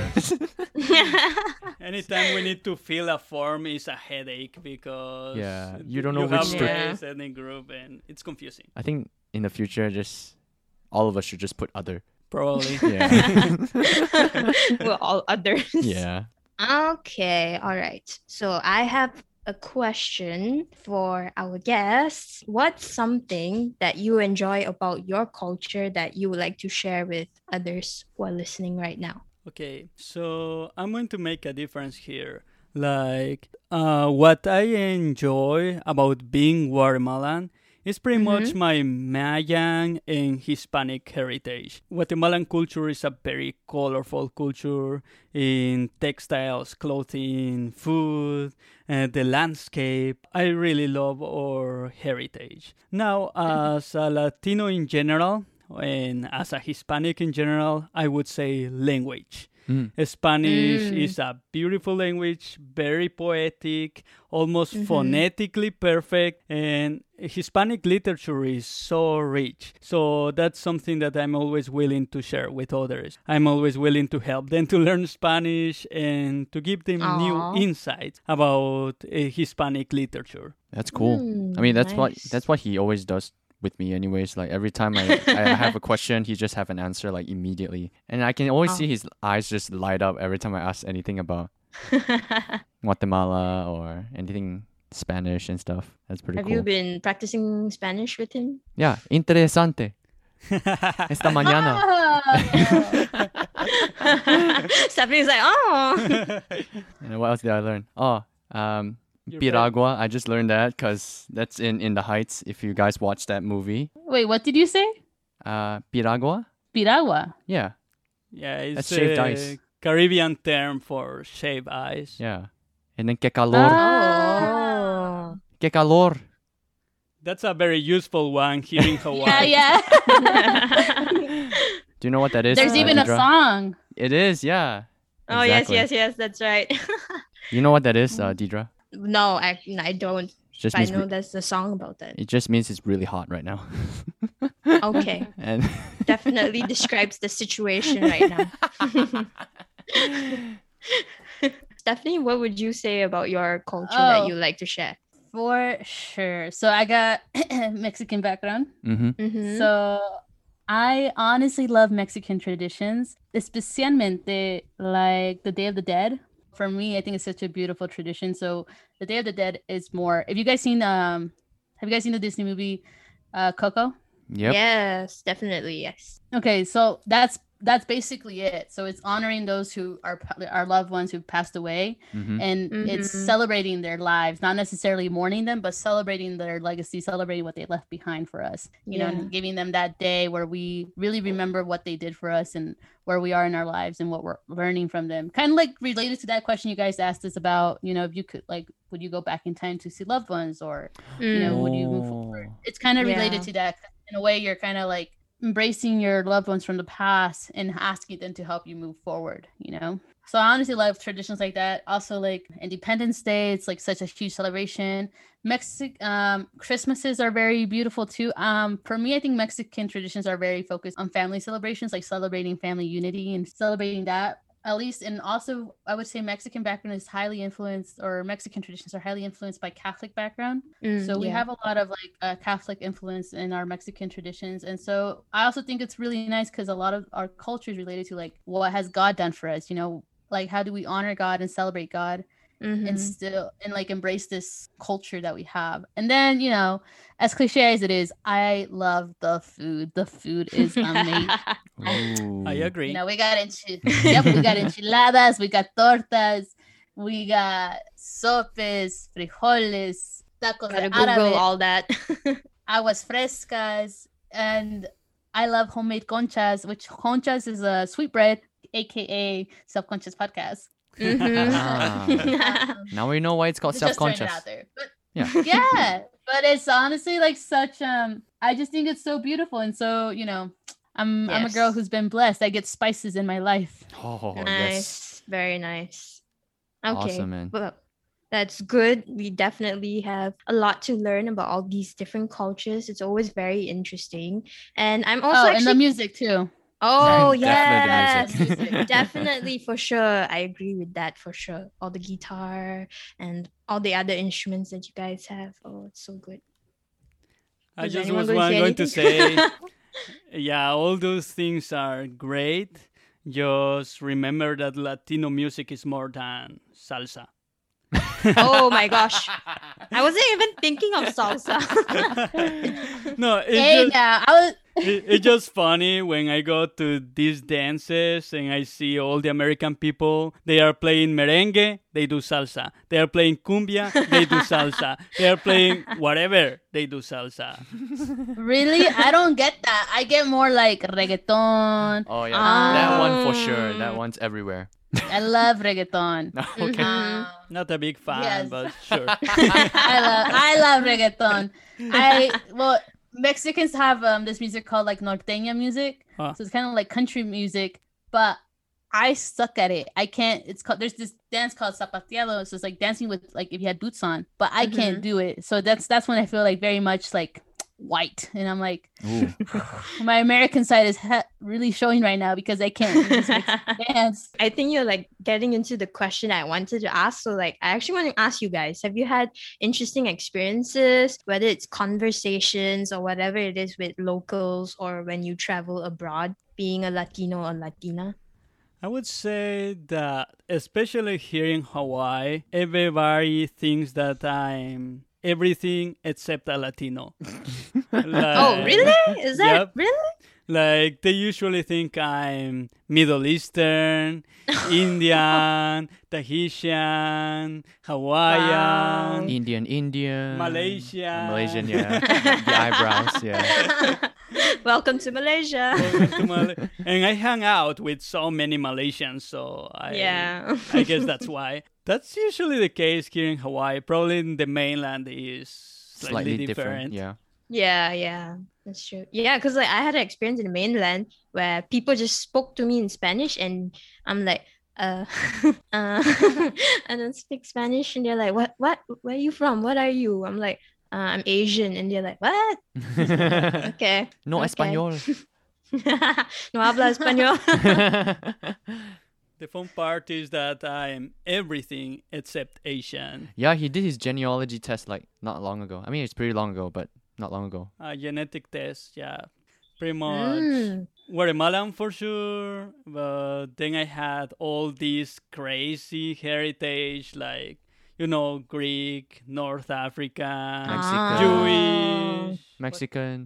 [SPEAKER 5] Anytime we need to fill a form is a headache because
[SPEAKER 4] you don't know
[SPEAKER 5] which
[SPEAKER 4] which
[SPEAKER 5] ethnic group, and it's confusing.
[SPEAKER 4] I think in the future, just all of us should just put other.
[SPEAKER 5] Probably.
[SPEAKER 4] Yeah.
[SPEAKER 2] Well, all others.
[SPEAKER 4] Yeah.
[SPEAKER 2] Okay, all right. So I have a question for our guests. What's something that you enjoy about your culture that you would like to share with others who are listening right now?
[SPEAKER 5] Okay, so I'm going to make a difference here. Like, what I enjoy about being Guatemalan is pretty much my Mayan and Hispanic heritage. Guatemalan culture is a very colorful culture in textiles, clothing, food, and the landscape. I really love our heritage. Now, as a Latino in general, and as a Hispanic in general, I would say language. Spanish is a beautiful language, very poetic, almost phonetically perfect, and Hispanic literature is so rich. So that's something that I'm always willing to share with others. I'm always willing to help them to learn Spanish and to give them new insights about Hispanic literature.
[SPEAKER 4] That's cool. I mean, that's what he always does with me anyways. Like every time I have a question, he just have an answer like immediately. And I can always see his eyes just light up every time I ask anything about Guatemala or anything Spanish and stuff. That's pretty
[SPEAKER 2] Have
[SPEAKER 4] cool.
[SPEAKER 2] you been practicing Spanish with him?
[SPEAKER 4] Yeah, interesante. Esta mañana.
[SPEAKER 2] Stephanie's like, oh.
[SPEAKER 4] And what else did I learn? Oh, Piragua. I just learned that because that's in the Heights. If you guys watch that movie.
[SPEAKER 1] Wait, what did you say?
[SPEAKER 4] Piragua?
[SPEAKER 1] Piragua.
[SPEAKER 4] Yeah.
[SPEAKER 5] Yeah, it's
[SPEAKER 4] That's shaved ice.
[SPEAKER 5] Caribbean term for shaved ice.
[SPEAKER 4] Yeah. And then que calor.
[SPEAKER 2] Oh.
[SPEAKER 4] Que calor.
[SPEAKER 5] That's a very useful one here in Hawaii.
[SPEAKER 1] Yeah.
[SPEAKER 4] Do you know what that is?
[SPEAKER 1] There's even a
[SPEAKER 4] Deidre?
[SPEAKER 1] song.
[SPEAKER 4] It is, yeah.
[SPEAKER 2] Oh,
[SPEAKER 4] Exactly.
[SPEAKER 2] yes, that's right.
[SPEAKER 4] You know what that is, Deidre?
[SPEAKER 2] No, I don't.
[SPEAKER 4] It just
[SPEAKER 2] I
[SPEAKER 4] means
[SPEAKER 2] know that's the song about that.
[SPEAKER 4] it just means it's really hot right now.
[SPEAKER 2] Okay.
[SPEAKER 4] And
[SPEAKER 2] Definitely describes the situation right now. Stephanie, what would you say about your culture that
[SPEAKER 1] Oh.
[SPEAKER 2] you like to share?
[SPEAKER 1] For sure. So I got Mexican background.
[SPEAKER 4] mm-hmm.
[SPEAKER 2] Mm-hmm.
[SPEAKER 1] So I honestly love Mexican traditions, especialmente like the Day of the Dead. For me, I think it's such a beautiful tradition. So the Day of the Dead is more. Have you guys seen have you guys seen the Disney movie Coco?
[SPEAKER 4] Yep.
[SPEAKER 2] Yes, definitely, yes.
[SPEAKER 1] Okay, so that's basically it. So it's honoring those who are our loved ones who passed away,
[SPEAKER 4] Mm-hmm.
[SPEAKER 1] and it's
[SPEAKER 2] Mhm.
[SPEAKER 1] celebrating their lives, not necessarily mourning them, but celebrating their legacy, celebrating what they left behind for us. You know,
[SPEAKER 2] Yeah.
[SPEAKER 1] and giving them that day where we really remember what they did for us and where we are in our lives and what we're learning from them. Kind of like related to that question you guys asked us about, you know, if you could would you go back in time to see loved ones, or you know, would you move forward? It's kind of
[SPEAKER 2] Yeah.
[SPEAKER 1] related to that. In a way, you're kind of like embracing your loved ones from the past and asking them to help you move forward, you know? So I honestly love traditions like that. Also, like Independence Day, it's like such a huge celebration. Christmases are very beautiful too. For me, I think Mexican traditions are very focused on family celebrations, like celebrating family unity and celebrating that. At least, and also I would say Mexican background is highly influenced, or Mexican traditions are highly influenced by Catholic background. So we have a lot of like Catholic influence in our Mexican traditions. And so I also think it's really nice because a lot of our culture is related to like what has God done for us, you know, like how do we honor God and celebrate God and still and like embrace this culture that we have. And then, you know, as cliche as it is, I love the food. The food is amazing.
[SPEAKER 4] Ooh.
[SPEAKER 5] I agree.
[SPEAKER 1] You know, we got we got enchiladas, we got tortas, we got sopes, frijoles, tacos
[SPEAKER 2] Gotta
[SPEAKER 1] de
[SPEAKER 2] Google
[SPEAKER 1] árabe,
[SPEAKER 2] all that.
[SPEAKER 1] aguas frescas, and I love homemade conchas, which conchas is a sweetbread, aka Subconscious Podcast.
[SPEAKER 4] Ah. Now we know why it's called
[SPEAKER 1] Just throwing it
[SPEAKER 4] self-conscious.
[SPEAKER 1] out there. But
[SPEAKER 4] Yeah.
[SPEAKER 1] yeah, but it's honestly like such I just think it's so beautiful, and so, you know, I'm a girl
[SPEAKER 2] Yes.
[SPEAKER 1] who's been blessed. I get spices in my life.
[SPEAKER 4] Oh, yes.
[SPEAKER 2] Nice. Very nice. Okay.
[SPEAKER 4] Awesome, man.
[SPEAKER 2] Well, that's good. We definitely have a lot to learn about all these different cultures. It's always very interesting. And I'm also
[SPEAKER 1] And the
[SPEAKER 2] actually
[SPEAKER 1] music too.
[SPEAKER 2] Oh,
[SPEAKER 4] Definitely
[SPEAKER 2] yes.
[SPEAKER 4] the music.
[SPEAKER 2] Definitely, for sure. I agree with that for sure. All the guitar and all the other instruments that you guys have. Oh, it's so good.
[SPEAKER 5] I
[SPEAKER 2] Was
[SPEAKER 5] just
[SPEAKER 2] anyone
[SPEAKER 5] was
[SPEAKER 2] going to say
[SPEAKER 5] going to say,
[SPEAKER 2] anything?
[SPEAKER 5] yeah, all those things are great. Just remember that Latino music is more than salsa.
[SPEAKER 2] Oh my gosh. I wasn't even thinking of salsa.
[SPEAKER 5] No, it's
[SPEAKER 1] Hey,
[SPEAKER 5] just,
[SPEAKER 1] now I was.
[SPEAKER 5] it's just funny when I go to these dances and I see all the American people. They are playing merengue, they do salsa. They are playing cumbia, they do salsa. They are playing whatever, they do salsa.
[SPEAKER 1] Really? I don't get that. I get more like reggaeton.
[SPEAKER 4] Oh yeah, that one for sure.
[SPEAKER 2] Um,
[SPEAKER 4] That one's everywhere.
[SPEAKER 1] I love reggaeton.
[SPEAKER 4] Okay.
[SPEAKER 5] Not a big fan,
[SPEAKER 1] Yes.
[SPEAKER 5] but sure.
[SPEAKER 1] I love reggaeton. Mexicans have this music called like norteña music.
[SPEAKER 5] Huh.
[SPEAKER 1] So it's kind of like country music, but I suck at it. I can't. There's this dance called zapateado. So it's like dancing with like if you had boots on, but I can't do it. So that's when I feel like very much like white, and I'm like, my American side is really showing right now because I can't dance.
[SPEAKER 2] I think you're like getting into the question I wanted to ask. So like, I actually want to ask you guys, have you had interesting experiences, whether it's conversations or whatever it is with locals or when you travel abroad, being a Latino or Latina?
[SPEAKER 5] I would say that, especially here in Hawaii, everybody thinks that I'm everything except a Latino.
[SPEAKER 2] Oh, really? Is that
[SPEAKER 5] Yep.
[SPEAKER 2] really?
[SPEAKER 5] Like, they usually think I'm Middle Eastern, Indian, Tahitian, Hawaiian,
[SPEAKER 4] Indian.
[SPEAKER 5] Malaysian.
[SPEAKER 4] Malaysian, yeah. The eyebrows, yeah.
[SPEAKER 2] Welcome to Malaysia.
[SPEAKER 5] And I hang out with so many Malaysians, so
[SPEAKER 2] Yeah.
[SPEAKER 5] I guess that's why. That's usually the case here in Hawaii. Probably in the mainland is slightly different.
[SPEAKER 4] Yeah.
[SPEAKER 2] Yeah, that's true. Yeah, because like I had an experience in the mainland where people just spoke to me in Spanish, and I'm like, I don't speak Spanish, and they're like, what, where are you from? What are you? I'm like, I'm Asian, and they're like, what? Okay.
[SPEAKER 4] No
[SPEAKER 2] okay.
[SPEAKER 4] español.
[SPEAKER 2] No habla español.
[SPEAKER 5] The fun part is that I'm everything except Asian.
[SPEAKER 4] Yeah, he did his genealogy test like not long ago. I mean, it's pretty long ago, but not long ago.
[SPEAKER 5] Genetic test, yeah. Pretty much Guatemalan for sure. But then I had all these crazy heritage, like, Greek, North African,
[SPEAKER 4] Mexican.
[SPEAKER 5] Jewish,
[SPEAKER 4] Mexican.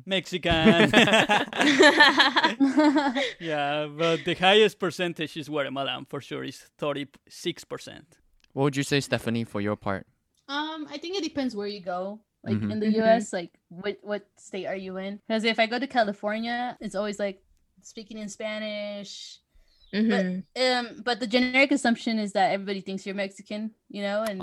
[SPEAKER 5] Yeah, but the highest percentage is Guatemalan for sure. It's 36%.
[SPEAKER 4] What would you say, Stephanie, for your part?
[SPEAKER 1] I think it depends where you go. Like in the US, like what state are you in? Because if I go to California, it's always like speaking in Spanish. But the generic assumption is that everybody thinks you're Mexican, and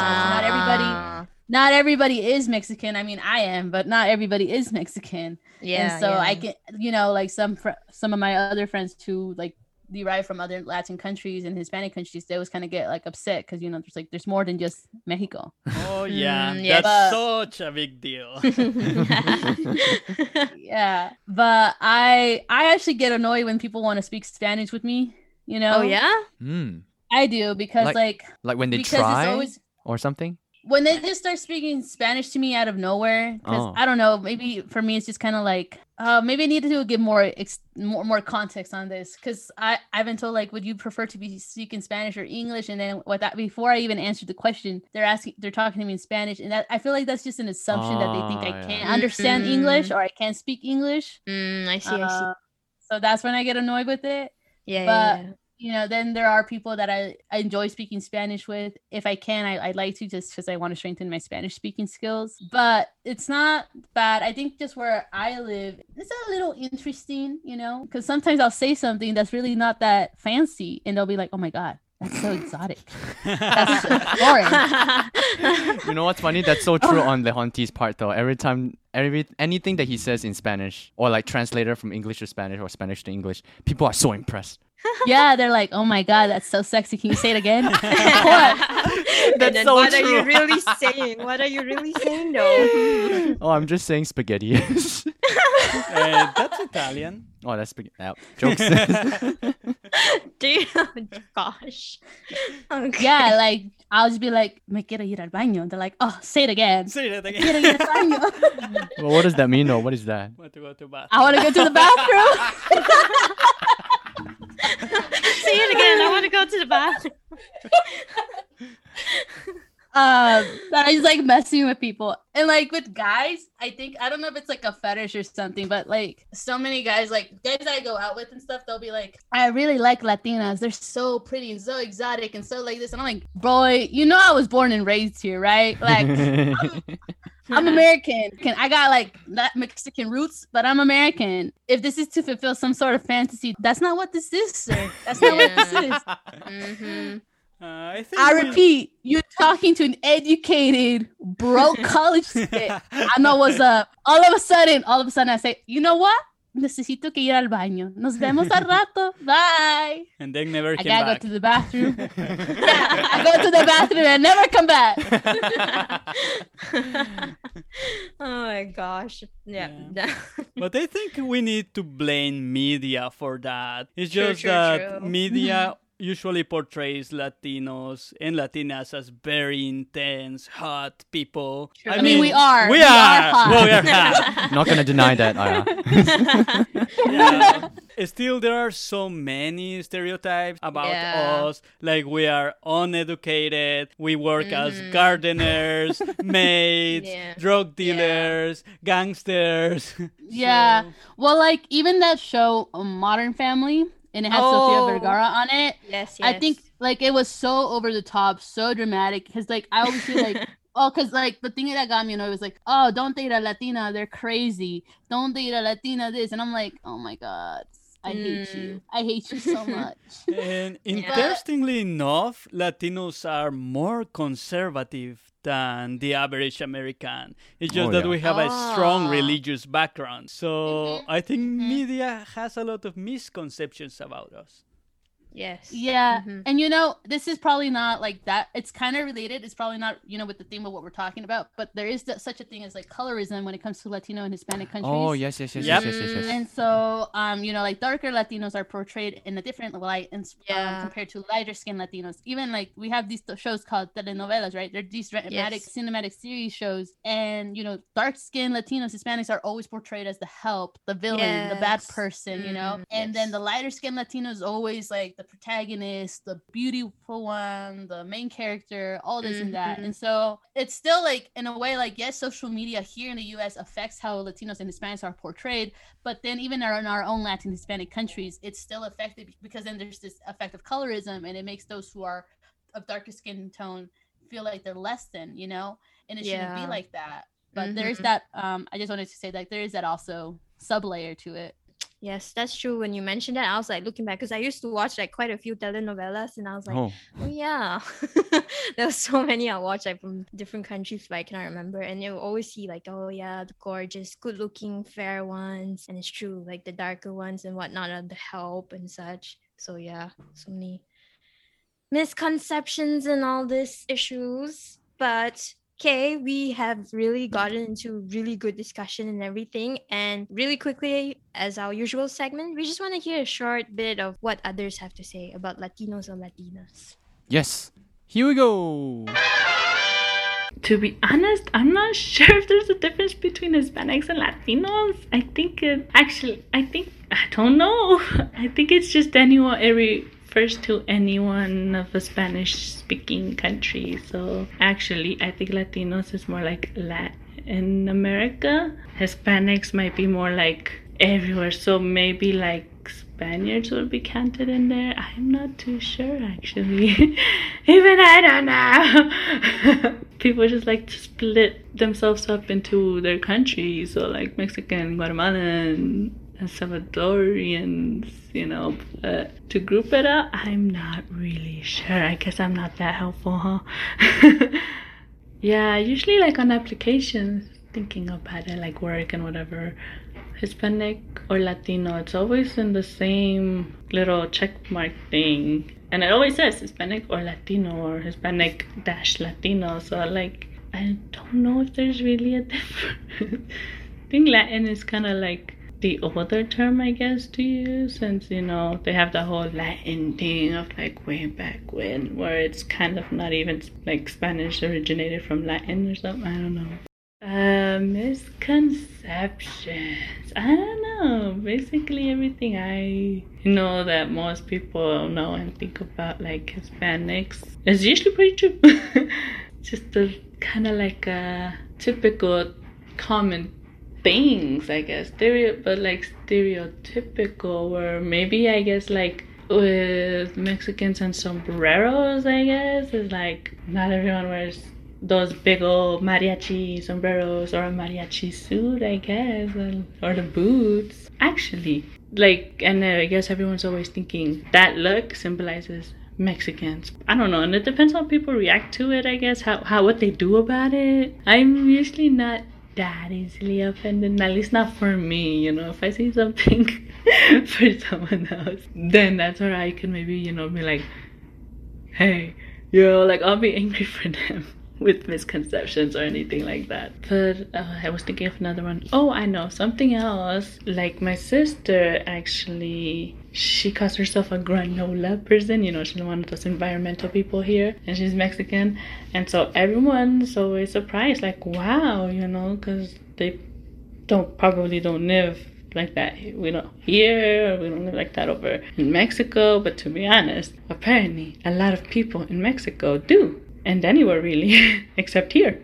[SPEAKER 1] not everybody is Mexican. I mean, I am, but not everybody is Mexican.
[SPEAKER 2] Yeah.
[SPEAKER 1] And so I can, like some of my other friends who like derive from other Latin countries and Hispanic countries, they always kind of get like upset because there's more than just Mexico.
[SPEAKER 5] Oh yeah,
[SPEAKER 2] yes.
[SPEAKER 5] that's such a big deal.
[SPEAKER 1] Yeah, but I actually get annoyed when people want to speak Spanish with me.
[SPEAKER 2] Oh yeah.
[SPEAKER 1] I do because like
[SPEAKER 4] when they
[SPEAKER 1] because
[SPEAKER 4] try
[SPEAKER 1] it's always,
[SPEAKER 4] or something.
[SPEAKER 1] when they just start speaking Spanish to me out of nowhere, because I don't know, maybe for me it's just kind of like maybe I need to give more context on this, because I've been told, like, would you prefer to be speaking Spanish or English? And then before I even answered the question, they're talking to me in Spanish, and I feel like that's just an assumption that they think I can't understand English or I can't speak English.
[SPEAKER 2] I see.
[SPEAKER 1] So that's when I get annoyed with it.
[SPEAKER 2] Yeah.
[SPEAKER 1] Then there are people that I enjoy speaking Spanish with. If I can, I'd like to, just because I want to strengthen my Spanish speaking skills. But it's not bad. I think just where I live, it's a little interesting, because sometimes I'll say something that's really not that fancy, and they'll be like, oh my God, that's so exotic. That's so foreign.
[SPEAKER 4] You know what's funny? That's so true on Lehonti's part, though. Every time, anything that he says in Spanish, or like translated from English to Spanish or Spanish to English, people are so impressed.
[SPEAKER 1] Yeah, they're like, oh my God, that's so sexy. Can you say it again? What?
[SPEAKER 2] That's
[SPEAKER 4] so
[SPEAKER 2] what
[SPEAKER 4] true.
[SPEAKER 2] are you really saying? What are you really saying, though?
[SPEAKER 4] Oh, I'm just saying spaghetti.
[SPEAKER 5] That's Italian.
[SPEAKER 4] Oh, that's spaghetti. Jokes.
[SPEAKER 2] Gosh. Okay.
[SPEAKER 1] Yeah, like, I'll just be like, me quiero ir al baño. They're like, oh, say it again.
[SPEAKER 5] Say that again.
[SPEAKER 1] Quiero ir al baño.
[SPEAKER 4] Well, what does that mean, though? What is that?
[SPEAKER 5] Want to go to bathroom.
[SPEAKER 1] I want to go to the bathroom.
[SPEAKER 2] Say it again. I want to go to the bathroom.
[SPEAKER 1] But I just like messing with people. And like with guys, I don't know if it's like a fetish or something, but like so many guys that I go out with and stuff, they'll be like, I really like Latinas. They're so pretty and so exotic and so like this. And I'm like, boy, I was born and raised here, right? Like, I'm American. I got like that Mexican roots, but I'm American. If this is to fulfill some sort of fantasy, that's not what this is, sir. That's not what this is. I repeat, you're talking to an educated, broke college student. I know what's up. All of a sudden, I say, you know what? Necesito que ir al baño. Nos vemos al rato. Bye.
[SPEAKER 5] And then never came
[SPEAKER 1] I gotta
[SPEAKER 5] back.
[SPEAKER 1] go to the bathroom. Yeah, I go to the bathroom and never come back.
[SPEAKER 2] Oh my gosh. Yeah.
[SPEAKER 5] But I think we need to blame media for that. It's
[SPEAKER 2] True,
[SPEAKER 5] just
[SPEAKER 2] true,
[SPEAKER 5] that
[SPEAKER 2] true.
[SPEAKER 5] media usually portrays Latinos and Latinas as very intense, hot people.
[SPEAKER 2] True.
[SPEAKER 1] I mean, we are.
[SPEAKER 5] We
[SPEAKER 1] We are
[SPEAKER 5] are.
[SPEAKER 1] hot.
[SPEAKER 5] Well, we are hot.
[SPEAKER 4] Not gonna deny that, Aya.
[SPEAKER 5] Yeah. Still, there are so many stereotypes about
[SPEAKER 2] Yeah.
[SPEAKER 5] us. Like, we are uneducated, we work as gardeners, maids,
[SPEAKER 2] Yeah.
[SPEAKER 5] drug dealers, gangsters.
[SPEAKER 1] Yeah.
[SPEAKER 5] So-
[SPEAKER 1] Well, like even that show, Modern Family, and it had Sofia
[SPEAKER 2] Oh.
[SPEAKER 1] Vergara on it.
[SPEAKER 2] Yes, yes.
[SPEAKER 1] I think like it was so over the top, so dramatic. Because like I always feel like, oh, because like the thing that got me annoyed was like, oh, don't date a Latina, they're crazy. Don't date a Latina, this, and I'm like, oh my god, I hate you. I hate you so much.
[SPEAKER 5] And interestingly enough, Latinos are more conservative than the average American. It's just
[SPEAKER 4] Oh,
[SPEAKER 5] that
[SPEAKER 4] yeah.
[SPEAKER 5] we have a strong
[SPEAKER 2] Ah.
[SPEAKER 5] religious background. So I think media has a lot of misconceptions about us.
[SPEAKER 2] Yes.
[SPEAKER 1] Yeah,
[SPEAKER 2] Mhm.
[SPEAKER 1] and this is probably not like that. It's kind of related. It's probably not, with the theme of what we're talking about. But there is such a thing as like colorism when it comes to Latino and Hispanic countries.
[SPEAKER 4] Oh, yes, yes, yes,
[SPEAKER 5] Yep.
[SPEAKER 4] yes, yes, yes, yes.
[SPEAKER 1] And so, like darker Latinos are portrayed in a different light, and
[SPEAKER 2] Yeah.
[SPEAKER 1] compared to lighter skinned Latinos. Even like we have these shows called telenovelas, right? They're these dramatic
[SPEAKER 2] Yes.
[SPEAKER 1] cinematic series shows, and dark skinned Latinos, Hispanics are always portrayed as the help, the villain, the bad
[SPEAKER 2] Yes.
[SPEAKER 1] person,
[SPEAKER 2] Mm,
[SPEAKER 1] and then
[SPEAKER 2] yes.
[SPEAKER 1] the lighter skinned Latinos always like the protagonist, the beautiful one, the main character, all this and that.
[SPEAKER 2] Mhm.
[SPEAKER 1] And so it's still like in a way like, yes, social media here in the US affects how Latinos and Hispanics are portrayed, but then even in our own Latin Hispanic countries, it's still affected because then there's this effect of colorism, and it makes those who are of darker skin tone feel like they're less than, and it shouldn't be
[SPEAKER 2] Yeah.
[SPEAKER 1] like that. But there's
[SPEAKER 2] Mhm.
[SPEAKER 1] that I just wanted to say that there is that also sub layer to it.
[SPEAKER 2] Yes, that's true. When you mentioned that, I was like looking back because I used to watch like quite a few telenovelas, and I was like,
[SPEAKER 4] Oh,
[SPEAKER 2] oh yeah, there was so many I watched like from different countries, but I cannot remember. And you always see like, oh yeah, the gorgeous, good-looking, fair ones, and it's true, like the darker ones and whatnot are the help and such. So yeah, so many misconceptions and all these issues, but. Okay, we have really gotten into really good discussion and everything. And really quickly, as our usual segment, we just want to hear a short bit of what others have to say about Latinos or Latinas.
[SPEAKER 4] yes. Here we go.
[SPEAKER 6] To be honest, I'm not sure if there's a difference between Hispanics and Latinos. I don't know. I think it's just refers to anyone of a Spanish-speaking country. So actually, I think Latinos is more like Latin America. Hispanics might be more like everywhere. So maybe like Spaniards would be counted in there. I'm not too sure actually. Even I don't know. People just like to split themselves up into their countries. So like Mexican, Guatemalan, Salvadorians, to group it up, I'm not really sure. I guess I'm not that helpful, huh? Yeah, usually like on applications, thinking about it, like work and whatever, Hispanic or Latino, it's always in the same little check mark thing. And it always says Hispanic or Latino or Hispanic - Latino. So like, I don't know if there's really a difference. I think Latin is kind of like the older term, I guess, to use, since they have the whole Latin thing of like way back when, where it's kind of not even like Spanish originated from Latin or something. I don't know. Misconceptions. I don't know. Basically everything I know that most people know and think about like Hispanics is usually pretty true. Just a kind of like a typical common things, I guess, but like stereotypical, where maybe I guess like with Mexicans and sombreros, I guess it's like not everyone wears those big old mariachi sombreros or a mariachi suit, I guess, or the boots. Actually, like, and I guess everyone's always thinking that look symbolizes Mexicans. I don't know, and it depends how people react to it, I guess, how what they do about it. I'm usually not that easily offended, at least not for me. If I see something for someone else, then that's where I can maybe be like, hey, like I'll be angry for them with misconceptions or anything like that. But I was thinking of another one. Oh, I know something else. Like my sister actually, she calls herself a granola person. You know, she's one of those environmental people here, and she's Mexican. And so everyone's always surprised, like, wow, you know, because they probably don't live like that. We don't here, we don't live like that over in Mexico. But to be honest, apparently a lot of people in Mexico do, and anywhere really, except here.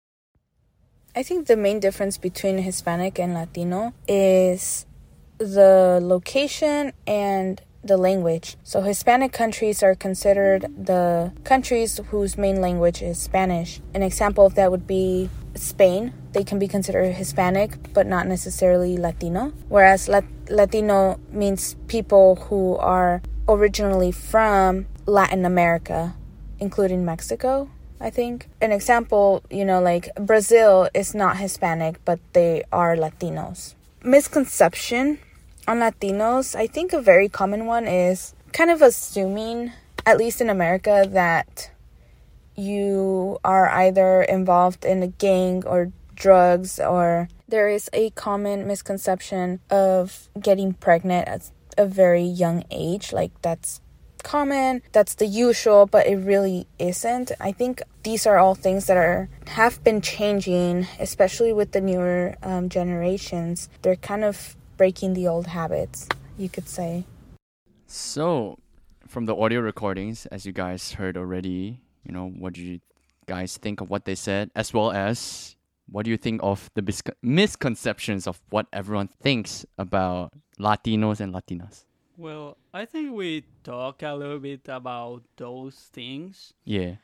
[SPEAKER 7] I think the main difference between Hispanic and Latino is the location and the language. So Hispanic countries are considered the countries whose main language is Spanish. An example of that would be Spain. They can be considered Hispanic, but not necessarily Latino. Whereas Latino means people who are originally from Latin America, including Mexico, I think. An example, you know, like Brazil is not Hispanic, but they are Latinos. Misconception on Latinos, I think a very common one is kind of assuming, at least in America, that you are either involved in a gang or drugs, or there is a common misconception of getting pregnant at a very young age. Like, that's common, that's the usual, but it really isn't. I think these are all things that have been changing, especially with the newer generations. They're kind of breaking the old habits, you could say.
[SPEAKER 4] So, from the audio recordings, as you guys heard already, you know, what do you guys think of what they said, as well as what do you think of the misconceptions of what everyone thinks about Latinos and Latinas?
[SPEAKER 5] Well, I think we talk a little bit about those things.
[SPEAKER 4] Yeah.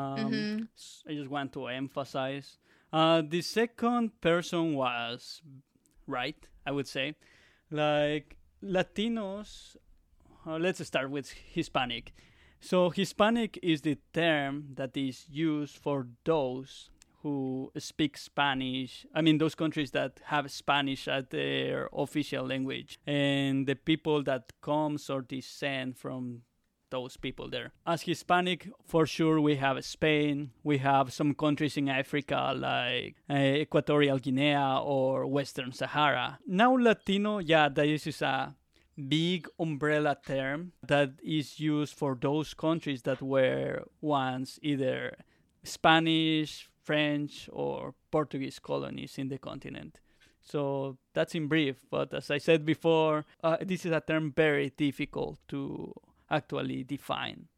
[SPEAKER 5] I just want to emphasize. The second person was right, I would say. Like, Latinos, let's start with Hispanic. So Hispanic is the term that is used for those who speak Spanish. I mean, those countries that have Spanish as their official language, and the people that comes or descend from those people there. As Hispanic, for sure, we have Spain. We have some countries in Africa like Equatorial Guinea or Western Sahara. Now Latino, yeah, this is a big umbrella term that is used for those countries that were once either Spanish, French, or Portuguese colonies in the continent. So that's in brief. But as I said before, this is a term very difficult to actually define.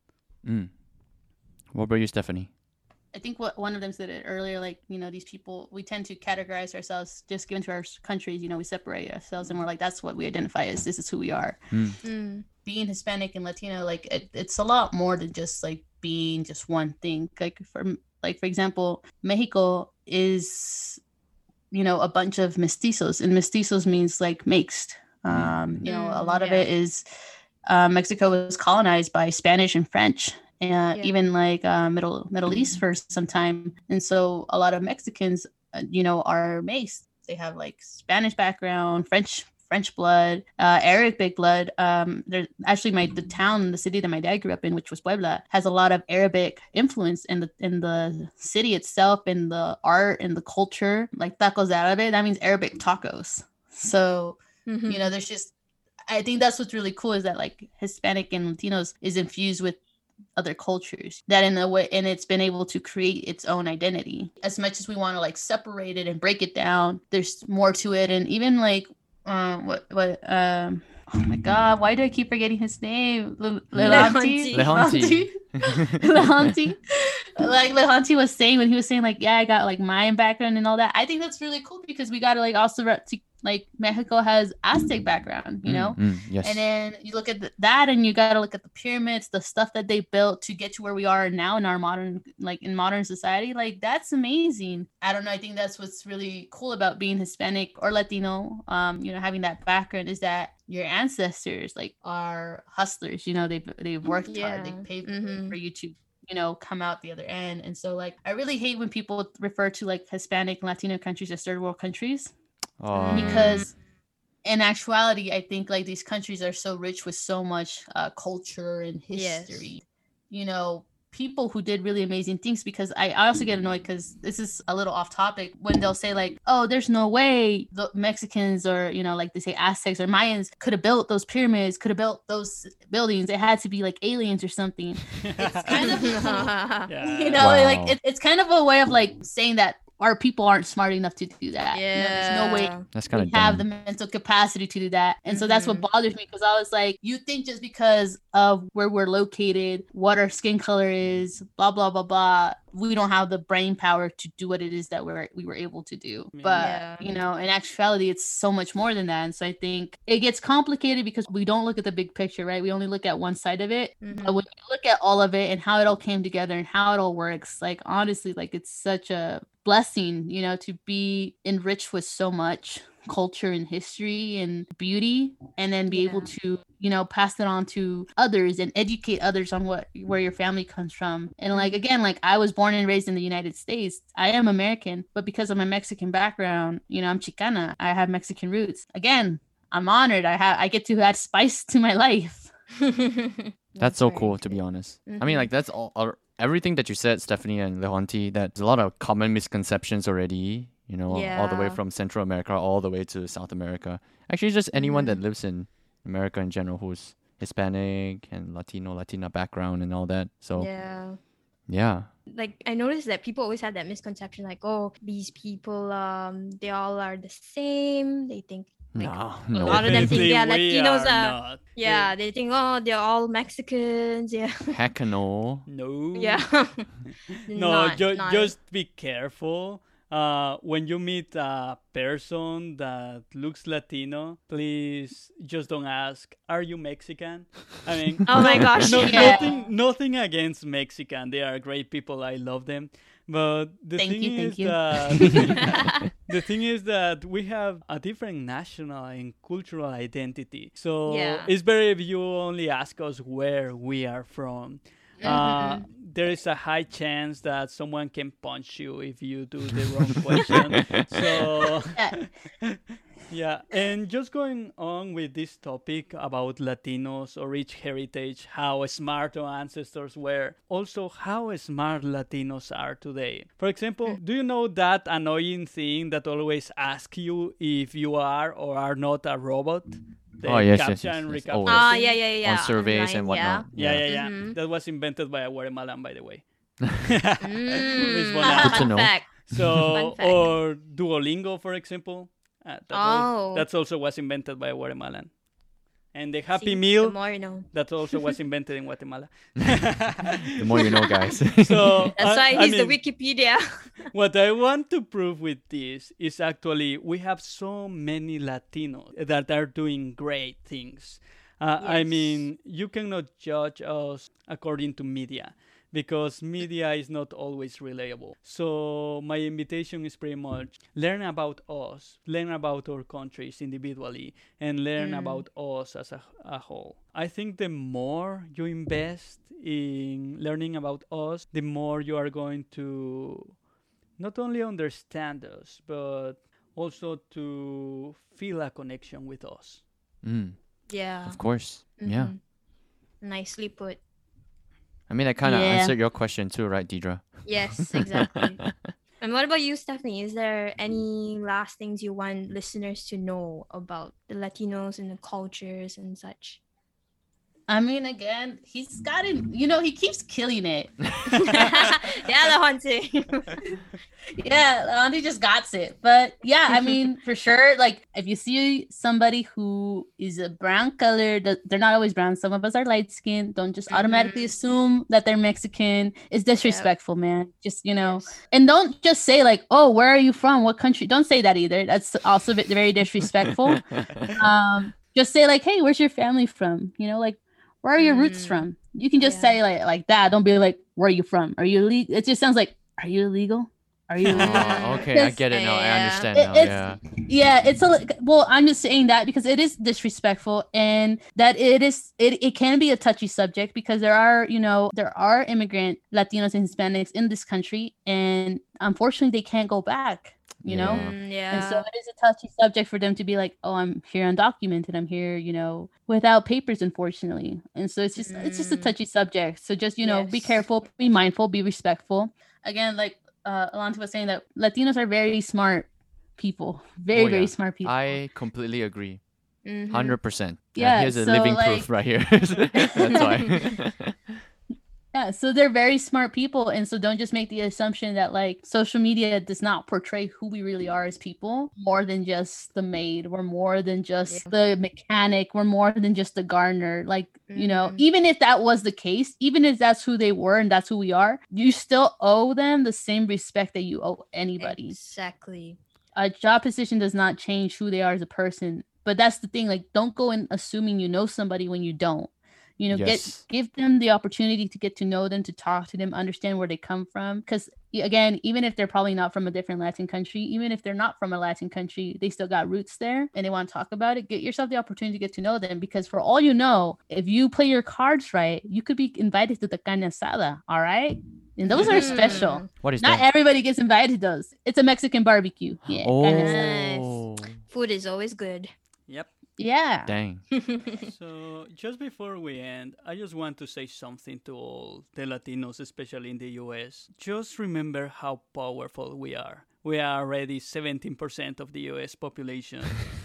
[SPEAKER 4] What about you, Stephanie?
[SPEAKER 1] I think what one of them said it earlier, like, you know, these people, we tend to categorize ourselves just given to our countries, you know, we separate ourselves and we're like, that's what we identify as, this is who we are. Being Hispanic and Latino, like, it's a lot more than just like being just one thing. For example, Mexico is, you know, a bunch of mestizos, and mestizos means like mixed. You know, a lot of it is Mexico was colonized by Spanish and French, and even like Middle East for some time. And so a lot of Mexicans, you know, are mixed. They have like Spanish background, French blood, Arabic blood. There's actually the city that my dad grew up in, which was Puebla, has a lot of Arabic influence in the city itself, in the art and the culture. Like tacos árabe, that means Arabic tacos. So you know, there's just, I think that's what's really cool is that like Hispanic and Latinos is infused with other cultures that in a way, and it's been able to create its own identity. As much as we want to like separate it and break it down, there's more to it. And even like oh my god, why do I keep forgetting his name? Lehanti. Like Lehanti was saying when he was saying like, yeah, I got like Mayan background and all that. I think that's really cool because we got to like also like Mexico has Aztec background, you know?
[SPEAKER 4] Yes.
[SPEAKER 1] And then you look at that and you got to look at the pyramids, the stuff that they built to get to where we are now in our modern society. Like, that's amazing. I don't know. I think that's what's really cool about being Hispanic or Latino, you know, having that background is that your ancestors like are hustlers, you know, they've worked hard, they paid for you to, you know, come out the other end. And so like, I really hate when people refer to like Hispanic and Latino countries as third world countries. Because in actuality, I think like these countries are so rich with so much culture and history. You know, people who did really amazing things, because I also get annoyed because this is a little off topic when they'll say like, oh, there's no way the Mexicans or, you know, like they say Aztecs or Mayans could have built those pyramids, could have built those buildings. It had to be like aliens or something. It's kind of, you know, like it's kind of a way of like saying that our people aren't smart enough to do that.
[SPEAKER 2] Yeah.
[SPEAKER 1] You know, there's no way
[SPEAKER 4] That's kind of
[SPEAKER 1] have the mental capacity to do that. And so that's what bothers me, because I was like, you think just because of where we're located, what our skin color is, blah, blah, blah, blah, we don't have the brain power to do what it is that we were able to do. But, you know, in actuality, it's so much more than that. And so I think it gets complicated because we don't look at the big picture, right? We only look at one side of it. But when you look at all of it and how it all came together and how it all works, like, honestly, like, it's such a blessing, you know, to be enriched with so much culture and history and beauty, and then be able to, you know, pass it on to others and educate others on where your family comes from. And like, again, like, I was born and raised in the United States. I am American, but because of my Mexican background, you know, I'm Chicana. I have Mexican roots. Again, I'm honored. I get to add spice to my life.
[SPEAKER 4] That's so cool, to be honest. I mean, like, that's all everything that you said, Stephanie and Leonti, that there's a lot of common misconceptions already, you know, all the way from Central America all the way to South America. Actually, just anyone that lives in America in general who's Hispanic and Latina background and all that. So yeah.
[SPEAKER 2] Like, I noticed that people always have that misconception, like, oh, these people, they all are the same. They think like,
[SPEAKER 4] no.
[SPEAKER 2] a lot of them think Latinos
[SPEAKER 5] are not.
[SPEAKER 2] They think, oh, they're all Mexicans.
[SPEAKER 4] Heck no.
[SPEAKER 5] No.
[SPEAKER 2] No,
[SPEAKER 5] just be careful. When you meet a person that looks Latino, please just don't ask, are you Mexican? I mean,
[SPEAKER 2] oh my gosh.
[SPEAKER 5] Nothing against Mexican. They are great people. I love them. But the thing is that we have a different national and cultural identity. So it's better if you only ask us where we are from. There is a high chance that someone can punch you if you do the wrong question. So, yeah. And just going on with this topic about Latinos or rich heritage, how smart our ancestors were, also how smart Latinos are today. For example, do you know that annoying thing that always asks you if you are or are not a robot?
[SPEAKER 4] Yes.
[SPEAKER 2] On
[SPEAKER 4] surveys and whatnot.
[SPEAKER 5] Yeah. That was invented by a Guatemalan, by the way.
[SPEAKER 4] Good to know.
[SPEAKER 2] Fact.
[SPEAKER 5] So, or Duolingo, for example. That also was invented by a Guatemalan. And the Happy Meal,
[SPEAKER 2] the more you know.
[SPEAKER 5] That also was invented in Guatemala.
[SPEAKER 4] The more you know, guys.
[SPEAKER 5] So
[SPEAKER 2] that's why he's the Wikipedia.
[SPEAKER 5] What I want to prove with this is actually we have so many Latinos that are doing great things. I mean, you cannot judge us according to media, because media is not always reliable. So my invitation is pretty much learn about us, learn about our countries individually, and learn about us as a whole. I think the more you invest in learning about us, the more you are going to not only understand us, but also to feel a connection with us.
[SPEAKER 2] Yeah.
[SPEAKER 4] Of course. Yeah.
[SPEAKER 2] Nicely put.
[SPEAKER 4] I mean, I kind of answered your question too, right, Deidre?
[SPEAKER 2] Yes, exactly. And what about you, Stephanie? Is there any last things you want listeners to know about the Latinos and the cultures and such?
[SPEAKER 1] I mean, again, he's got it. You know, he keeps killing it.
[SPEAKER 2] Leonti.
[SPEAKER 1] Leonti just got it. But yeah, I mean, for sure, like, if you see somebody who is a brown color, they're not always brown. Some of us are light skinned. Don't just automatically assume that they're Mexican. It's disrespectful, man. Just, you know, and don't just say like, oh, where are you from? What country? Don't say that either. That's also very disrespectful. Just say like, hey, where's your family from? You know, like, where are your roots from? You can just say like that. Don't be like, where are you from? Are you illegal? It just sounds like, are you illegal? Are you?
[SPEAKER 4] Okay, I get it now. I understand now.
[SPEAKER 1] Yeah, it's well, I'm just saying that because it is disrespectful, and that it can be a touchy subject because there are immigrant Latinos and Hispanics in this country, and unfortunately they can't go back. And so it is a touchy subject for them to be like, oh, I'm here undocumented, I'm here, without papers, unfortunately. And so it's just a touchy subject. So just be careful, be mindful, be respectful. Again, like Alonso was saying, that Latinos are very smart people, very smart people.
[SPEAKER 4] I completely agree. 100%.
[SPEAKER 1] Yeah,
[SPEAKER 4] here's a
[SPEAKER 1] so,
[SPEAKER 4] living proof right here. That's why.
[SPEAKER 1] Yeah, so they're very smart people, and so don't just make the assumption that like social media does not portray who we really are as people. More than just the maid, we're more than just the mechanic, we're more than just the gardener. Like, even if that was the case, even if that's who they were and that's who we are, you still owe them the same respect that you owe anybody.
[SPEAKER 2] Exactly.
[SPEAKER 1] A job position does not change who they are as a person. But that's the thing, like, don't go in assuming you know somebody when you don't. Give them the opportunity to get to know them, to talk to them, understand where they come from. Because again, even if they're probably not from a different Latin country, even if they're not from a Latin country, they still got roots there and they want to talk about it. Get yourself the opportunity to get to know them, because for all you know, if you play your cards right, you could be invited to the carne asada. All right. And those are special.
[SPEAKER 4] What is
[SPEAKER 1] Not
[SPEAKER 4] that?
[SPEAKER 1] everybody gets invited to those. It's a Mexican barbecue. Yeah.
[SPEAKER 2] Nice. Food is always good.
[SPEAKER 5] Yep.
[SPEAKER 1] Yeah.
[SPEAKER 4] Dang.
[SPEAKER 5] So just before we end, I just want to say something to all the Latinos, especially in the US. Just remember how powerful we are. We are already 17% of the US population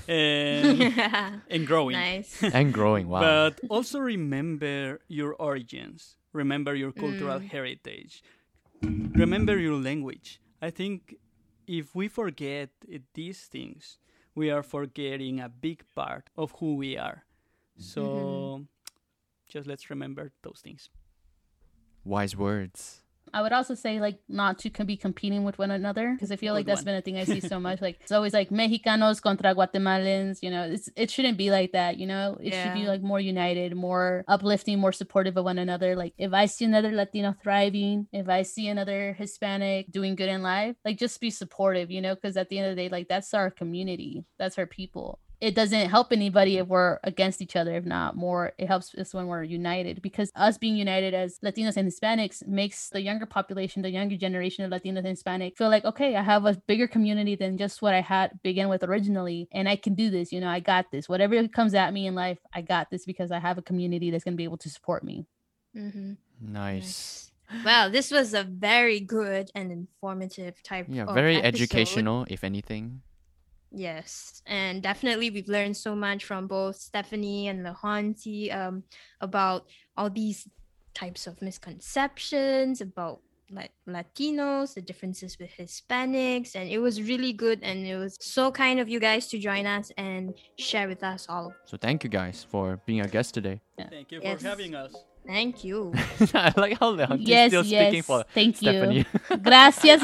[SPEAKER 5] and growing.
[SPEAKER 2] Nice.
[SPEAKER 4] And growing, wow.
[SPEAKER 5] But also remember your origins. Remember your cultural heritage. Remember your language. I think if we forget these things, we are forgetting a big part of who we are. So just let's remember those things.
[SPEAKER 4] Wise words.
[SPEAKER 1] I would also say, like, not to be competing with one another, because I feel like that's been a thing I see so much. Like, it's always like Mexicanos contra Guatemalans. It shouldn't be like that. It should be like more united, more uplifting, more supportive of one another. Like, if I see another Latino thriving, if I see another Hispanic doing good in life, like, just be supportive. Because at the end of the day, like, that's our community, that's our people. It doesn't help anybody if we're against each other. If not, more it helps us when we're united, because us being united as Latinos and Hispanics makes the younger population, the younger generation of Latinos and Hispanic, feel like, okay, I have a bigger community than just what I had began with originally, and I can do this. I got this. Whatever comes at me in life, I got this, because I have a community that's going to be able to support me.
[SPEAKER 4] Nice.
[SPEAKER 2] Well, this was a very good and informative type of
[SPEAKER 4] very
[SPEAKER 2] episode.
[SPEAKER 4] educational, if anything.
[SPEAKER 2] Yes, and definitely we've learned so much from both Stephanie and Lehanti about all these types of misconceptions about Latinos, the differences with Hispanics, and it was really good, and it was so kind of you guys to join us and share with us all.
[SPEAKER 4] So thank you guys for being our guest today.
[SPEAKER 5] Thank you for having us.
[SPEAKER 2] Thank you.
[SPEAKER 4] I like how Lehanti's still speaking for
[SPEAKER 1] thank
[SPEAKER 4] Stephanie.
[SPEAKER 1] You. Gracias.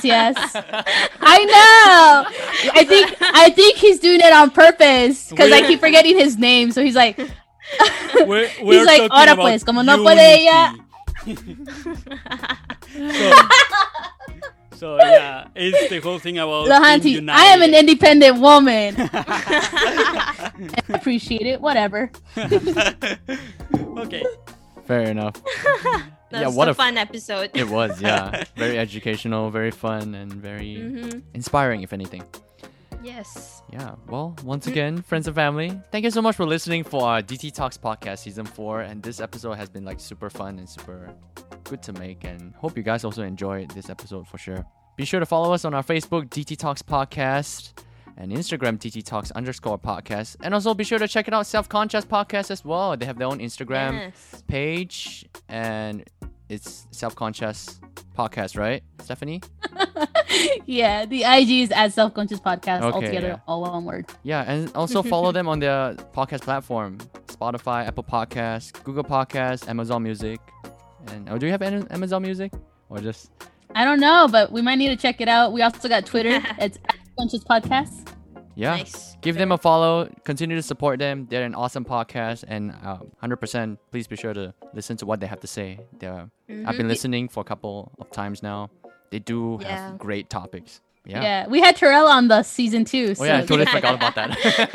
[SPEAKER 1] I know. I think he's doing it on purpose, because I keep forgetting his name. So he's like,
[SPEAKER 5] we're
[SPEAKER 1] like, ahora pues, como no puede ella.
[SPEAKER 5] So yeah, it's the whole thing about
[SPEAKER 1] Lehanti, I am an independent woman. I appreciate it. Whatever.
[SPEAKER 5] Okay.
[SPEAKER 4] Fair enough.
[SPEAKER 2] That was a fun episode.
[SPEAKER 4] It was, yeah. Very educational, very fun, and very inspiring, if anything.
[SPEAKER 2] Yes.
[SPEAKER 4] Yeah. Well, once again, friends and family, thank you so much for listening for our DT Talks podcast season 4. And this episode has been like super fun and super good to make. And hope you guys also enjoyed this episode for sure. Be sure to follow us on our Facebook, DT Talks Podcast, and Instagram, DT Talks_podcast. And also be sure to check it out, Self-Conscious Podcast as well. They have their own Instagram page, and it's Self-Conscious Podcast, right, Stephanie?
[SPEAKER 1] Yeah, the IG is at Self-Conscious Podcast, altogether, all one word.
[SPEAKER 4] Yeah, and also follow them on their podcast platform, Spotify, Apple Podcasts, Google Podcasts, Amazon Music. And do you have Amazon Music? Or just...
[SPEAKER 1] I don't know, but we might need to check it out. We also got Twitter. It's Self-Conscious Podcast.
[SPEAKER 4] Yeah, give them a follow. Continue to support them. They're an awesome podcast, and 100%. Please be sure to listen to what they have to say. I've been listening for a couple of times now, They do
[SPEAKER 2] Yeah.
[SPEAKER 4] have great topics. Yeah.
[SPEAKER 1] Yeah, we had Terrell on the season 2.
[SPEAKER 4] Oh yeah, I
[SPEAKER 1] so
[SPEAKER 4] totally forgot about that.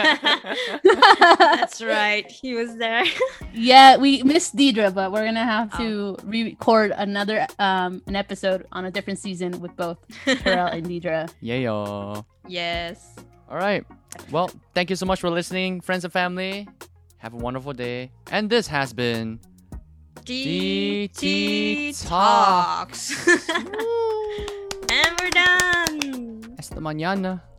[SPEAKER 2] That's right. He was there.
[SPEAKER 1] yeah, we missed Deidre, but we're gonna have to re-record another an episode on a different season with both Terrell and Deidre.
[SPEAKER 4] Yeah, yo.
[SPEAKER 2] Yes.
[SPEAKER 4] All right. Well, thank you so much for listening, friends and family. Have a wonderful day. And this has been
[SPEAKER 2] DT Talks. And we're done.
[SPEAKER 4] Hasta mañana.